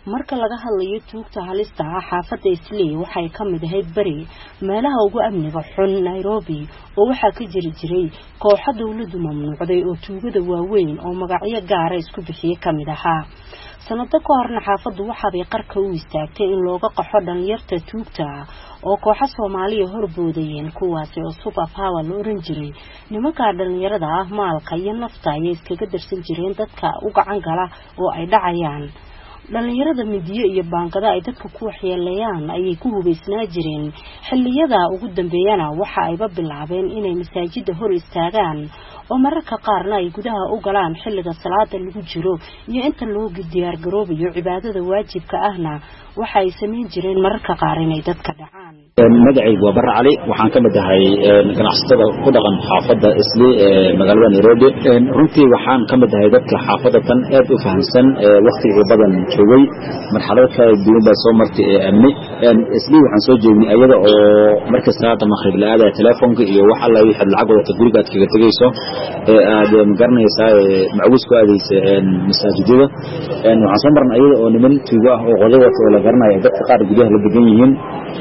marka laga hadlayo tuugta halista ah xaafadda Islii waxay ka mid ahayd bari meelaha ugu amniga xun Nairobi oo waxa ka jiri jiray kooxo dawladdu mamnuucday oo tuugada waaweyn oo magacyo gaar ah isku bixiyay kamid ahaa sanado ka horna xaafaddu waxa ay qarka u istaagtay in looga qaxo dhalinyarta tuugta oo kooxo Soomaaliya horboodayeen kuwaas oo super power loo oran jiray nimanka dhalinyarada ah maalka iyo nafta ay iskaga darsan jireen dadka u gacan gala oo ay dhacayaan dhalinyarada midiyo iyo baankada ay dadku ku waxyeelayaan ayay ku hubaysnaa jireen xilliyada ugu dambeeyana waxa ay bilaabeen inay masaajida hor istaagaan oo mararka qaarna ay gudaha u galaan xilliga salaada lagu jiro iyo inta loo diyaar garoobayo cibaadada waajibka ahna waxa ay sameyn jireen mararka qaar inay dadka dhacaan
magacaygu waa Barre Cali waxaan ka mid ahay ganacsatada ku dhaqan xaafadda Islii ee magaalada Nairobi runtii waxaan ka mid ahay dadka xaafadda tan aad u fahamsan waqtiga badan joogay marxalado kala duwan baa soo martay ee amni Islii waxaan soo jeednay ayada oo markii salaada maghrib la aadayo telefoonka iyo wax alla wixii lacag wada gurigaad kaga tagayso ee aad magaranaysaa macawis ku aadaysa masaajidada waxaan soo marnay ayada oo niman tuugo ah oo qodob wata oo la garanayo dadka qaar gudaha la degan yihiin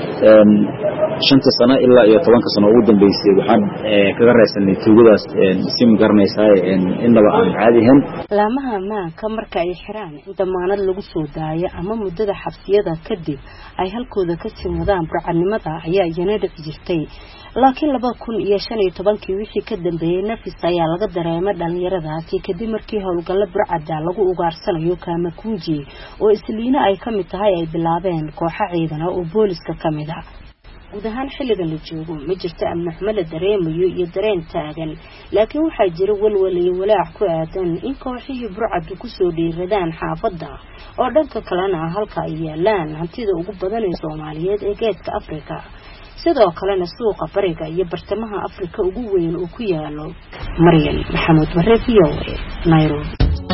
shanta sano ilaa iyo tobanka sano ugu dambeysay waxaan kaga raaysanay tuugadaas si magaranaysaa innaba aan caadi ahayn
laamaha maanka marka ay xiraan inta maanad lagu soo daayo ama muddada xabsiyada kadib ay halkooda ka sii wadaan burcadnimada ayaa iyana dhici jirtay laakiin laba kun iyo shan iyo tobankii wixii ka dambeeyay nafis ayaa laga dareemay dhalinyaradaasi kadib markii howlgalla burcada lagu ugaarsanayo Kamakunji oo Isliina ay ka mid tahay ay bilaabeen kooxo ciidan oo booliska ka mid ah guud ahaan xilligan la joogo ma jirto amni xumo la dareemayo iyo dareen taagan laakiin waxaa jira walwal iyo walaac ku aadan in kooxihii burcadu ku soo dhiiradaan xaafadda oo dhanka kalena halka ay yaalaan hantida ugu badan ee Soomaaliyeed ee geeska Afrika sidoo kalena suuqa bariga iyo bartamaha Afrika ugu weyn oo ku yaalo Maryam Maxamuud Barre v o a Nairobi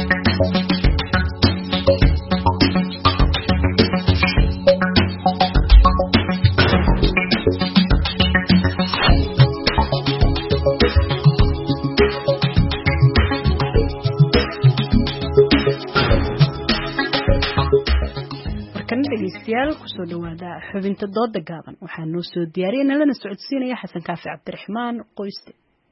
dhegeystayaal ku soo dhawaada xubinta dooda gaaban waxaa noo soo diyaariyay nalana socodsiinaya Xasan Kaafi Cabdiraxmaan Qoyste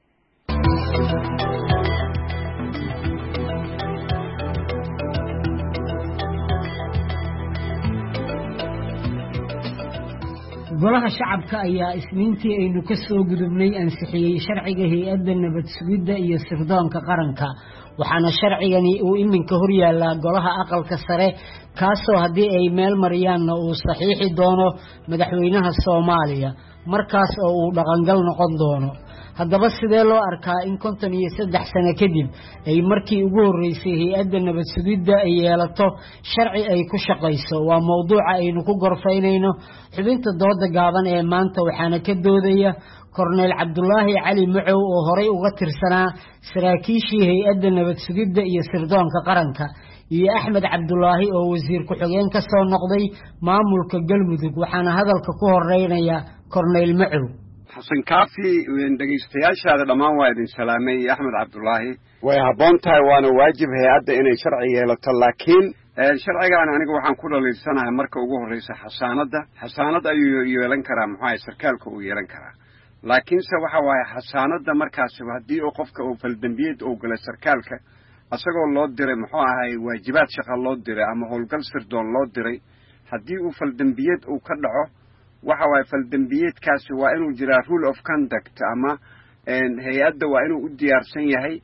golaha shacabka ayaa isniintii aynu ka soo gudubnay ansixiyay sharciga hay'adda nabad sugidda iyo sirdoonka qaranka waxaana sharcigani uu iminka hor yaallaa golaha aqalka sare kaasoo haddii ay meel mariyaanna uu saxiixi doono madaxweynaha Soomaaliya markaas oo uu dhaqangal noqon doono haddaba sidee loo arkaa in konton iyo saddex sano kadib ay markii ugu horeysay hay'adda nabad sugidda ay yeelato sharci ay ku shaqayso waa mowduuca aynu ku gorfaynayno xubinta dooda gaaban ee maanta waxaana ka doodaya Korneel Cabdullaahi Cali Macow oo horey uga tirsanaa saraakiishii hay'adda nabad sugidda iyo sirdoonka qaranka iyo Axmed Cabdullaahi oo wasiir ku xigeen ka soo noqday maamulka Galmudug waxaana hadalka ku horeynaya Korneel Macow
Xasan Kaafi dhageystayaashaada dhammaan waa idin salaamay Axmed Cabdullaahi way habboon tahay waana waajib hay'adda inay sharci yeelato laakiin sharcigan aniga waxaan ku dhaliilsanahay marka ugu horeysa xasaanada xasaanad ayuu yeelan karaa maxay sarkaalka uu yeelan karaa laakiinse waxa waaye xasaanada markaas haddii uu qofka uu faldambiyad uu galay sarkaalka asagoo loo diray muxuu ahay waajibaad shaqo loo diray ama howlgal sirdoon loo diray haddii uu faldambiyad uu ka dhaco waxa waaye faldambiyadkaasi waa inuu jiraa rule of conduct ama hay-adda waa inuu u diyaarsan yahay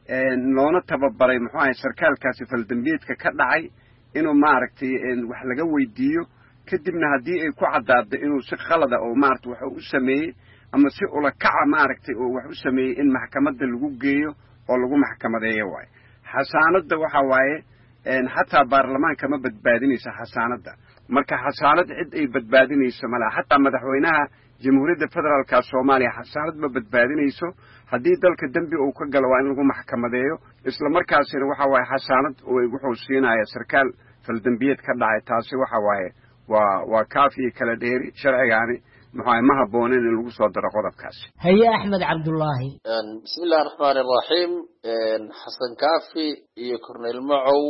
loona tababaray muxuu ahay sarkaalkaasi faldambiyadka ka dhacay inuu maaragtay wax laga weydiiyo kadibna haddii ay ku caddaado inuu si khalada oo maaragtay wax u sameeyey ama si ula kaca maaragtay oo wax u sameeyey in maxkamadda lagu geeyo oo lagu maxkamadeeyo waaye xasaanadda waxa waaye xataa baarlamaanka ma badbaadinaysa xasaanadda marka xasaanad cid ay badbaadinayso malaha xataa madaxweynaha jamhuuriyadda federaalka Soomaaliya xasaanad ma badbaadinayso haddii dalka dambi uu ka galo waa in lagu maxkamadeeyo isla markaasina waxa waaye xasaanad oo wuxuu siinaya sarkaal faldambiyad ka dhacay taasi waxa waaye waa waa kaafi kala dheeri sharcigaani maxay ma haboonin in lagu soo daro qodobkaasi
haye Axmed Cabdullaahi
bismillaahir rahmaanir rahiim Xasan Kaafi iyo Korneel Macow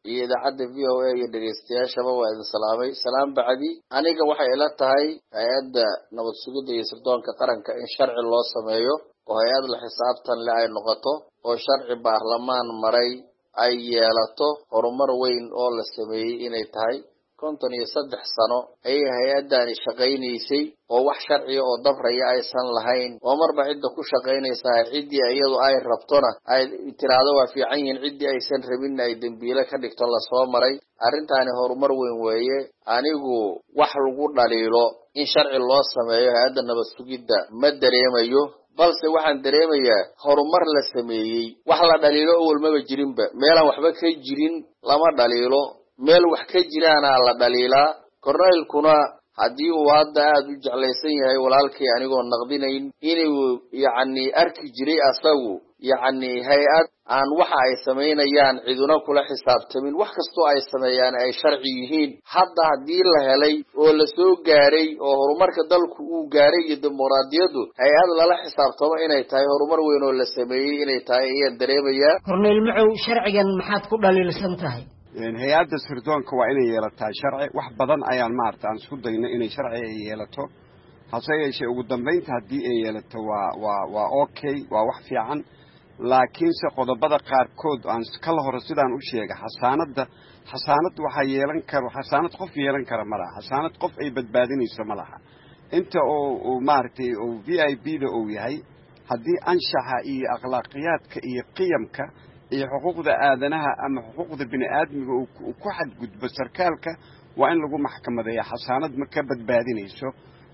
iyo idaacadda v o a iyo dhegaystayaashaba waa idin salaamay salaam bacdi aniga waxay ila tahay hay-adda nabad sugidda iyo sirdoonka qaranka in sharci loo sameeyo oo hay-ad la xisaabtan le ay noqoto oo sharci baarlamaan maray ay yeelato horumar weyn oo la sameeyey inay tahay konton iyo saddex sano ayay hay-addani shaqaynaysay oo wax sharciya oo dabraya aysan lahayn oo marba cidda ku shaqaynaysaa ciddii iyadu ay rabtona ay tiraahdo waa fiican yihiin ciddii aysan rabin ay dembiile ka dhigto lasoo maray arrintaani horumar weyn weeye anigu wax lagu dhaliilo in sharci loo sameeyo hay-adda nabad sugidda ma dareemayo balse waxaan dareemayaa horumar la sameeyey wax la dhaliilo awal maba jirinba meelaan waxba ka jirin lama dhaliilo meel wax ka jiraana la dhaliilaa korneylkuna haddii uu hadda aada u jeclaysan yahay walaalkii anigoo naqdinayn inuu yacni arki jiray asagu yacni hay-ad aan waxa ay samaynayaan ciduna kula xisaabtamin wax kastoo ay sameeyaan ay sharci yihiin hadda haddii la helay oo la soo gaaray oo horumarka dalku uu gaaray iyo dimuqraadiyaddu hay-ad lala xisaabtamo inay tahay horumar weyn oo la sameeyey inay tahay ayaan dareemayaa.
korneyl macow sharcigan maxaad ku dhaliilsan tahay?
hay-adda sirdoonka waa inay yeelataa sharci wax badan ayaan maarata aan isku dayno inay sharci ay yeelato hase yeeshee ugu dambaynta haddii ay yeelato waa waa waa okay waa wax fiican laakiinse qodobada qaarkood aan kala hore sidaan u sheegay xasaanadda xasaanad waxaa yeelan karo xasaanad qof yeelan kara ma laha xasaanad qof ay badbaadinayso ma laha inta oo uu maaragtay uu v i b da uu yahay haddii anshaxa iyo akhlaaqiyaadka iyo qiyamka iyo xuquuqda aadanaha ama xuquuqda bini aadmiga uu ku xadgudbo sarkaalka waa in lagu maxkamadeeya xasaanad ma ka badbaadinayso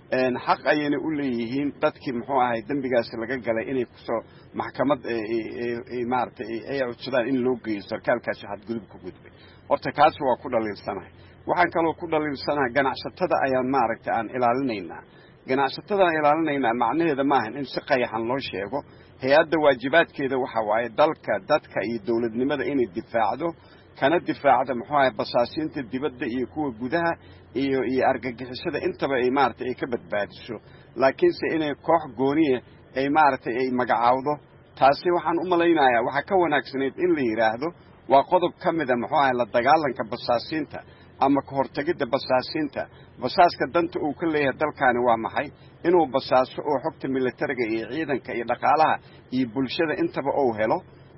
xaq ayayna u leeyihiin dadkii muxuu ahay dembigaasi laga galay inay kusoo maxkamad maaragtay ay codsadaan in loo geeyo sarkaalkaasi xadgudub ku gudbay horta kaasi waa ku dhaliilsanahay waxaan kaloo ku dhaliilsanahay ganacsatada ayaan maaragtay aan ilaalinaynaa ganacsatadaan ilaalinaynaa macnaheeda maahan in si qayaxan loo sheego hay-adda waajibaadkeeda waxa waaye dalka dadka iyo dowladnimada inay difaacdo kana difaacda muxuu ahay basaasiinta dibadda iyo kuwa gudaha iyo iyo argagixisada intaba ay maaragtay ay ka badbaadiso laakiinse inay koox gooniya ay maaragtay ay magacaawdo taasi waxaan u malaynayaa waxaa ka wanaagsanayd in la yidhaahdo waa qodob ka mida muxuu ahay la dagaalanka basaasiinta ama ka hortegidda basaasiinta basaaska danta uu ka leeyahay dalkaani waa maxay inuu basaaso oo xogta militariga iyo ciidanka iyo dhaqaalaha iyo bulshada intaba uu helo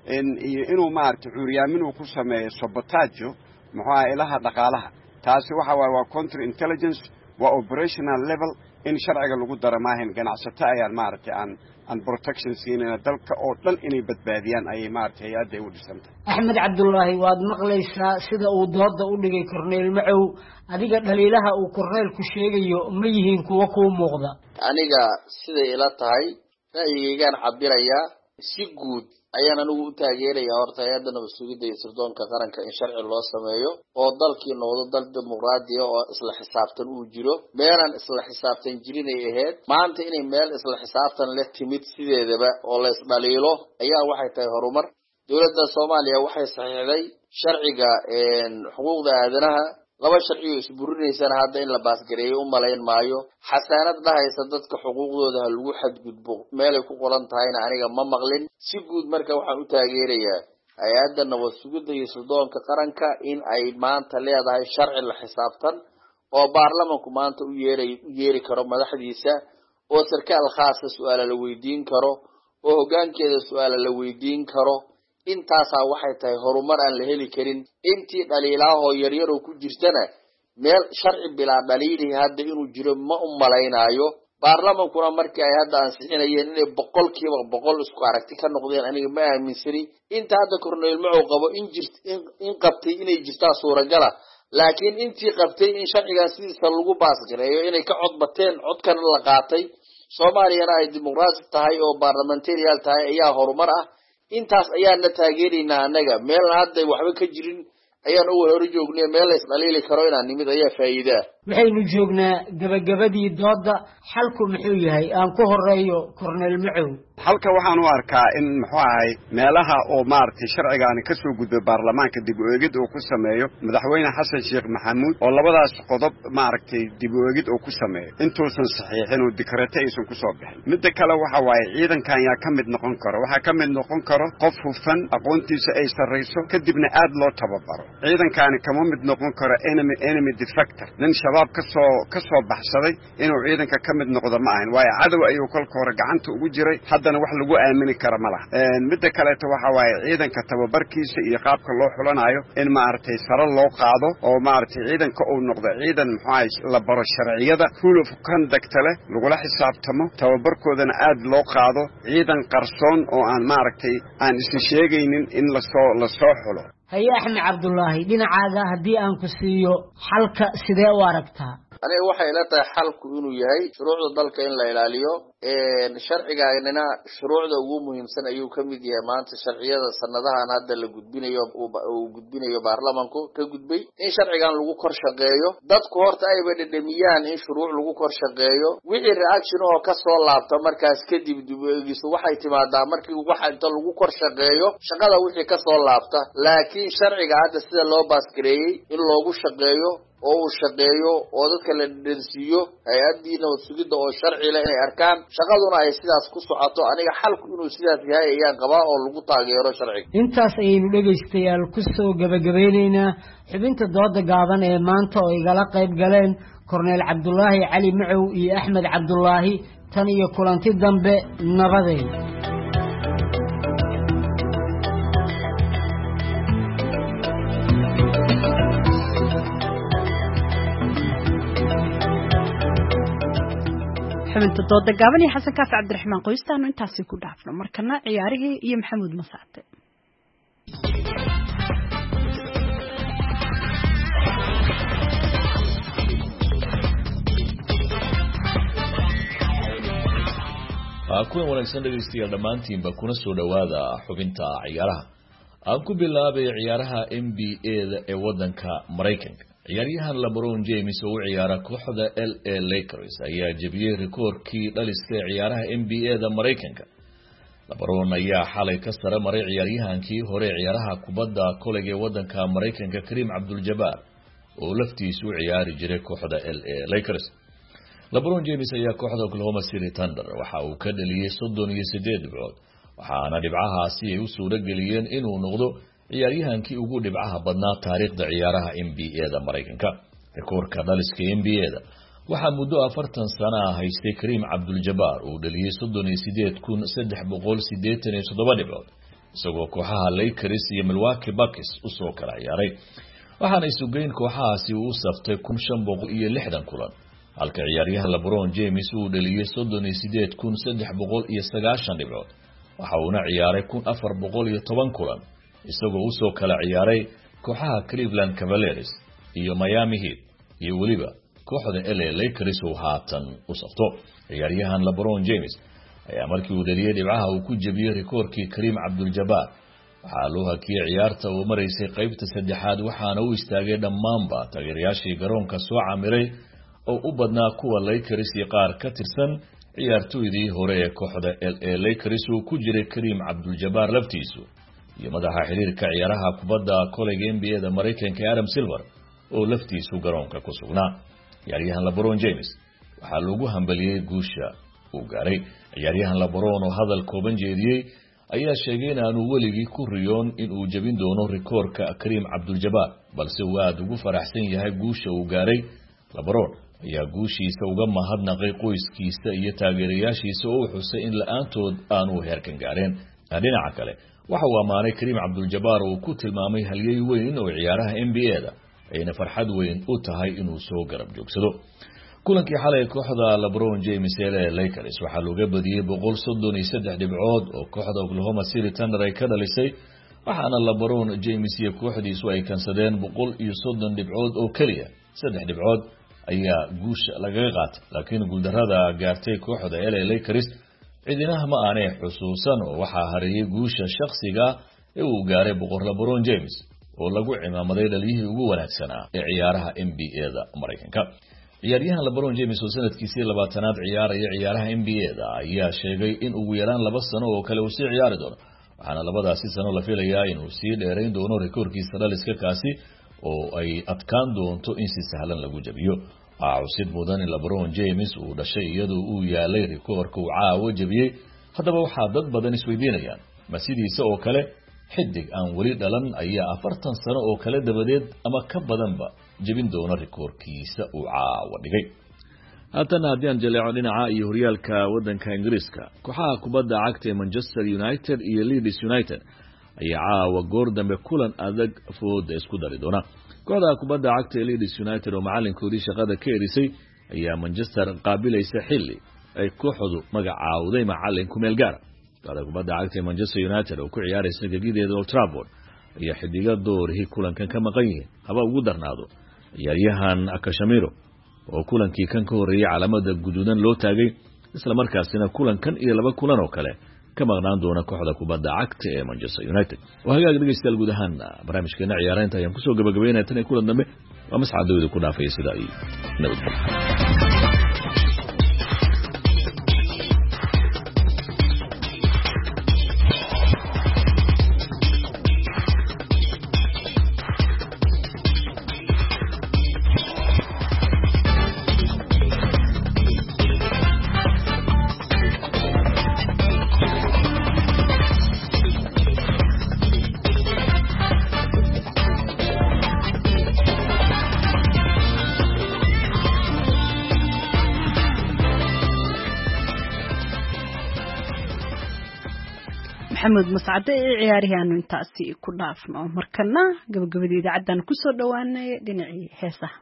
iyo inuu maaragtay cuuryaamin uu ku sameeyo sabotajo muxuu ahay ilaha dhaqaalaha taasi waxa waaye waa counter intelligence waa operational level in sharciga lagu dara maahan ganacsato ayaan maaragtay aan aan protection siinayna dalka oo dhan inay badbaadiyaan ayay maaragtay hay-adda ay u dhisantahay.
axmed cabdullaahi waad maqlaysaa sida uu dooda u dhigay korneyl macow adiga dhaliilaha uu korneylku sheegayo ma yihiin kuwa kuu muuqda?
aniga siday ila tahay ra'yigaygaan cabirayaa si guud ayaan anigu u taageerayaa horta hay-adda nabad sugidda iyo sirdoonka qaranka in sharci loo sameeyo oo dalkii noqdo dal dimuqraadiya oo isla xisaabtan uu jiro meelaan isla xisaabtan jirinay ahayd maanta inay meel isla xisaabtan la timid sideedaba oo la isdhaliilo ayaa waxay tahay horumar. dowladda soomaaliya waxay saxiixday sharciga xuquuqda aadanaha laba sharci oo isburinaysana hadda in la baasgareeyo u malayn maayo xasaanad dhahaysa dadka xuquuqdooda ha lagu xadgudbo meelay ku qoran tahayna aniga ma maqlin. si guud marka waxaan u taageerayaa hay-adda nabad sugidda iyo sirdoonka qaranka in ay maanta leedahay sharci la xisaabtan oo baarlamanku maanta u yeeray u yeeri karo madaxdiisa oo sarkaal khaasa su-aala la weydiin karo oo hoggaankeeda su-aala la weydiin karo intaasaa waxay tahay horumar aan la heli karin. intii dhaliilaahoo yaryaroo ku jirtana meel sharci bilaa dhaliilihi hadda inuu jiro ma u malaynaayo. baarlamankuna markii ay hadda ansixinayeen inay boqolkiiba boqol isku aragti ka noqdeen aniga ma aaminsani. inta hadda korneyl macow qabo in jirt in qabtay inay jirtaa suuragala laakiin intii qabtay in sharcigan sidiisa lagu baasgareeyo inay ka cod bateen codkana la qaatay soomaaliyana ay dimuqraasi tahay oo baarlamentarial tahay ayaa horumar ah. intaas ayaana taageeraynaa annaga meel hadda waxba ka jirin ayaan u hore joognay meel la isdhaliili karo inaan nimid ayaa faa'iida.
waxaynu joognaa gabagabadii dooda xalku muxuu yahay aan ku horeeyo korneyl macow?
halka waxaan u arkaa in muxuu ahay meelaha oo maaragtay sharcigaani ka soo gudbay baarlamaanka dib u eegid uu ku sameeyo madaxweyne xasan sheekh maxamuud oo labadaas qodob maaragtay dib u eegid uu ku sameeyo intuusan saxiixin oo dikreete aysan ku soo bixin midda kale waxa waaye ciidankan yaa ka mid noqon karo waxaa ka mid noqon karo qof hufan aqoontiisa ay sarrayso kadibna aad loo tababaro ciidankaani kama mid noqon karo enemy enemy defector nin shabaab ka soo ka soo baxsaday inuu ciidanka ka mid noqdo ma ahan waayo cadow ayuu kolka hore gacanta ugu jiray haddana wax lagu aamini kara ma laha midda kaleeto waxa waaye ciidanka tababarkiisa iyo qaabka loo xulanayo in maaragtay sare loo qaado oo maaragtay ciidanka uu noqdo ciidan muxuu ahay la baro sharciyada rule of conduct leh lagula xisaabtamo tababarkoodana aad loo qaado ciidan qarsoon oo aan maaragtay aan isu sheegaynin in lasoo lasoo xulo
haye axmed cabdullaahi dhinacaaga haddii aan ku siiyo xalka sidee u aragtaa
aniga waxay ila tahay xalku inuu yahay shuruucda dalka in la ilaaliyo sharcigaanina shuruucda ugu muhiimsan ayuu ka mid yahay maanta sharciyada sanadahan hadda la gudbinayo uu gudbinayo baarlamanku ka gudbay in sharcigan lagu kor shaqeeyo dadku horta ayba dhedhamiyaan in shuruuc lagu kor shaqeeyo wixii reaction oo ka soo laabta markaas kadib dib u eegiso waxay timaadaa markii waxa inta lagu kor shaqeeyo shaqada wixii ka soo laabta laakiin sharciga hadda sida loo baasgareeyay in loogu shaqeeyo oo uu shaqeeyo oo dadka la dhansiiyo hay-adiina sugidda oo sharci leh inay arkaan shaqaduna ay sidaas ku socoto aniga xalku inuu sidaas yahay ayaan qabaa oo lagu taageero sharciga
intaas ayaynu dhegaystayaal ku soo gabagabeynaynaa xubinta dooda gaaban ee maanta oo igala qayb galeen korneel cabdulaahi cali macow iyo axmed cabdulaahi tan iyo kulanti dambe nabadeed
xubinta dooda gaaban iyo xasan kaafi cabdiraxmaan qoystaanu intaasi ku dhaafno markana ciyaarihii iyo maxamuud masaate
kulan wanaagsan dhegaystayaal dhammaantiinba kuna soo dhowaada xubinta ciyaaraha aan ku bilaabay ciyaaraha N B A-da ee wadanka Mareykanka ciyaaryahan LeBron James oo u ciyaara kooxda L A Lakers ayaa jabiyay rikoorkii dhaliska ee ciyaaraha N B A-da Mareykanka. LeBron ayaa xalay ka sare maray ciyaaryahankii hore ciyaaraha kubadda koleyga ee wadanka Mareykanka Kareem Abdul-Jabbar oo laftiisu u ciyaari jiray kooxda L A Lakers. LeBron James ayaa kooxda Oklahoma City Thunder waxa uu ka dhaliyay soddon iyo siddeed dhibcood waxaana dhibcahaasi ay u suura geliyeen inuu noqdo ciyaaryahankii ugu dhibcaha badnaa taariikhda ciyaaraha N B A-da Mareykanka. Rikoorka dhaliska N B A-da waxaa muddo afartan sano ah haystay Kareem Abdul-Jabbar oo dhaliyay soddon iyo siddeed kun saddex boqol siddeetan iyo toddoba dhibcood isagoo kooxaha Lakers iyo Milwaukee Bucks u soo kala ciyaaray waxaana isugeyn kooxahaasi uu saftay kun shan boqol iyo lixdan kulan halka ciyaaryahan LeBron James uu dhaliyay soddon iyo siddeed kun saddex boqol iyo sagaashan dhibcood waxa uuna ciyaaray kun afar boqol iyo toban kulan isagoo u soo kala ciyaaray kooxaha Cleveland Cavaliers iyo Miami Heat iyo waliba kooxda L A Lakers oo haatan u safto ciyaaryahan LeBron James ayaa markii uu dhaliyay dhibcaha uu ku jabiyay rikoorkii Kareem Abdul-Jabbar waxaa loo hakiyay ciyaarta oo maraysay qaybta saddexaad waxaana uu istaagay dhammaanba taageerayaashii garoonka soo camiray oo u badnaa kuwa Lakers iyo qaar ka tirsan ciyaartoydii hore ee kooxda L A Lakers oo ku jiray Kareem Abdul-Jabbar laftiisu iyo madaxa xiriirka ciyaaraha kubadda koleyga N B A-da Mareykanka Adam Silver oo laftiisu garoonka ku sugnaa ciyaaryahan LeBron James waxaa lagu hambaliyay guusha uu gaaray ciyaaryahan LeBron oo hadal kooban jeediyay ayaa sheegay in aanu weligii ku riyoon in uu jabin doono rikoorka Kareem Abdul-Jabbar balse uu aad ugu faraxsan yahay guusha uu gaaray. LeBron ayaa guushiisa uga mahadnaqay qoyskiisa iyo taageerayaashiisa oo u xusay in la'aantood aanu heerkan gaareen. dhinaca kale waxa uu amaanay Kareem Abdul-Jabbar oo ku tilmaamay halyay weyn oo ciyaaraha N B A-da ayna farxad weyn u tahay inuu soo garab joogsado. kulankii xalay kooxda LeBron James ee Lakers waxa looga badiyay boqol soddon iyo saddex dhibcood oo kooxda Oklahoma City Thunder ay ka dhalisay waxaana LeBron James iyo kooxdiisu ay kansadeen boqol iyo soddon dhibcood oo kaliya saddex dhibcood ayaa guusha lagaga qaatay laakiin guuldarrada gaartay kooxda L A Lakers cidinaha ma aanay xusuusan oo waxaa hareeyay guusha shakhsiga ee uu gaaray boqor LeBron James oo lagu cimaamaday dhaliyihii ugu wanaagsanaa ee ciyaaraha N B A-da Mareykanka. ciyaaryahan LeBron James oo sanadkiisii labaatanaad ciyaaraya ciyaaraha N B A-da ayaa sheegay in ugu yaraan laba sano oo kale uu sii ciyaari doono waxaana labadaasi sano la filayaa inuu sii dheerayn doono rikoorkiisa dhaliska kaasi oo ay adkaan doonto in si sahlan lagu jabiyo cawsid mudan in LeBron James uu dhashay iyadoo uu yaalay rikoorka uu caawo jabiyay haddaba waxaa dad badan isweydiinayaan ma sidiisa oo kale xidig aan weli dhalan ayaa afartan sano oo kale dabadeed ama ka badanba jabin doona rikoorkiisa uu caawo dhigay haatan haddii aan jaleeco dhinaca iyo horyaalka waddanka ingiriiska kooxaha kubadda cagta ee Manchester United iyo Leeds United ayaa caawa goor dambe kulan adag fooda isku dari doona kooxda kubadda cagta ee Leeds United oo macalinkoodii shaqada ka erisay ayaa Manchester qaabilaysa xilli ay kooxdu magacaawday macalin ku meel gaar kooxda kubadda cagta ee Manchester United oo ku ciyaaraysa gagideeda Old Trafford ayaa xidiga doorihii kulankan ka maqan yihiin haba ugu darnaado ciyaaryahan Casemiro oo kulankii kan ka horeeyay calaamada guduudan loo taagay isla markaasina kulankan iyo laba kulan oo kale ka maqnaan doona kooxda kubadda cagta ee Manchester United oo hagaag dhageystayaal guud ahaan barnaamijkeena ciyaaraynta ayaan kusoo gabagabeynaa tan kulan dambe waa masxadooda ku dhaafay sida ay nabadgelyo
محمد مسعد ciyaariyahan intaasi ku dhaafno markana gabagabadii idaacaddan ku soo dhawaanay dhinacii heesaha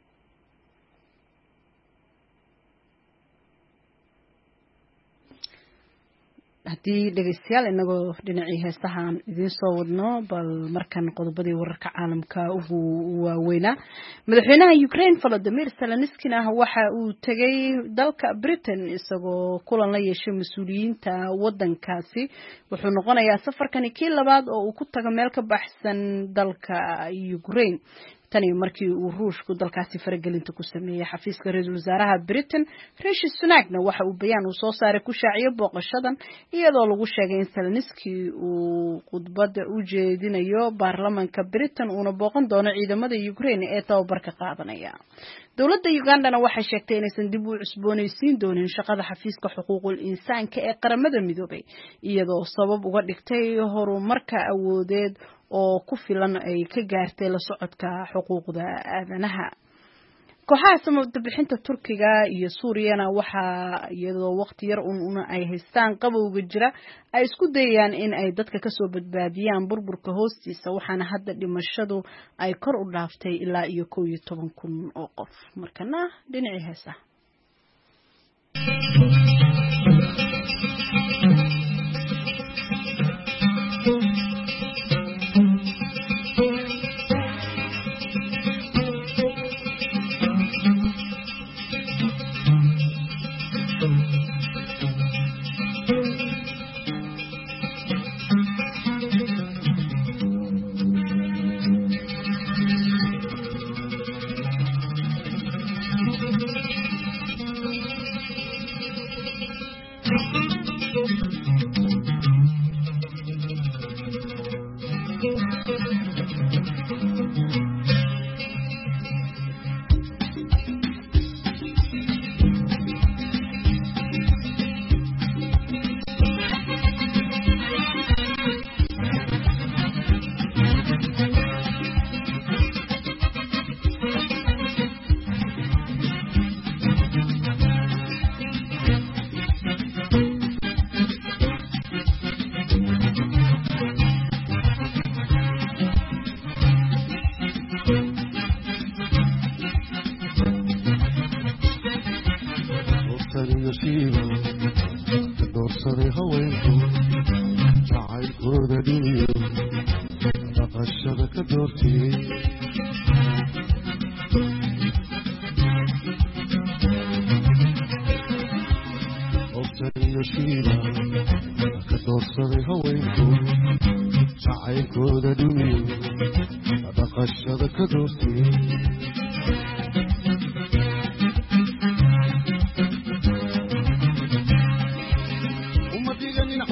haddii dhegeystayaal inagoo dhinacii heesahaan idiin soo wadno bal markan qodobadii wararka caalamka ugu waaweynaa madaxweynaha Ukraine Volodymyr Zelensky waxa uu tagay dalka Britain isagoo kulan la yeeshay mas'uuliyiinta wadankaasi wuxuu noqonayaa safarkani kii labaad oo uu ku tago meel ka baxsan dalka Ukraine tani markii uu ruushku dalkaasi faragelinta ku sameeyay xafiiska ra'iisul wasaaraha Britain Rishi Sunakna waxa uu bayaan uu soo saaray ku shaaciyay booqashadan iyadoo lagu sheegay in Zelensky uu khudbada u jeedinayo baarlamaanka Britain uuna booqan doono ciidamada Ukraine ee tababarka qaadanaya dowladda Uganda waxay sheegtay inaysan dib u cusboonaysiin doonin shaqada xafiiska xuquuqul insaanka ee qaramada midoobay iyadoo sabab uga dhigtay horumarka awoodeed oo ku filan ay ka gaartay la socodka xuquuqda aadanaha kooxaha samatabbixinta Turkiga iyo Suuriyana waxa iyadoo waqti yar uun ay haystaan qabowga jira ay isku dayayaan in ay dadka ka soo badbaadiyaan burburka hoostiisa waxaana hadda dhimashadu ay kor u dhaaftay ilaa iyo kow iyo toban kun oo qof markana dhinacii heesaha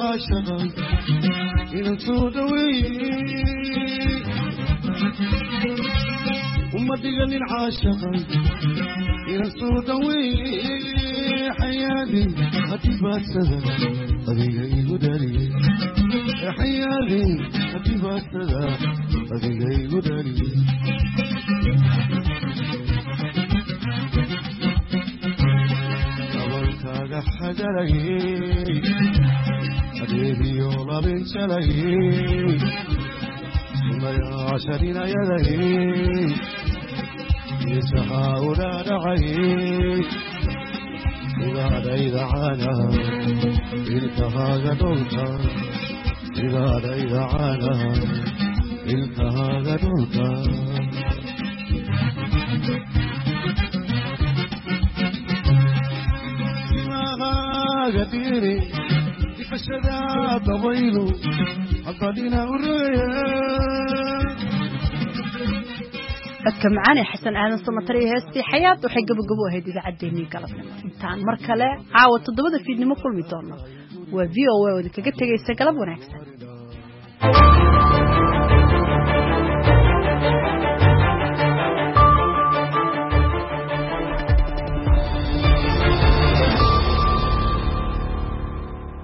عاشقا إلى سودوي ومدقا عاشقا إلى سودوي حيالي أتبات سدا أذيك يهدري حيالي أتبات سدا أذيك يهدري أولكاك حجري أديبي ولا بن شلي ثم يا عشرين يدي يسحاونا دعي إذا ديد عانا إلتها قدولك إذا ديد عانا إلتها قدولك قديري فشدا طويل حقدنا الرؤيا
dadka macaanay xasan aadan samatari heestii xayaat waxay gabagabo ahayd idaacaddeenii galabnimo intaan mar kale caawa toddobada fiidnimo kulmi doono waa v o a oo idinkaga tegaysa galab wanaagsan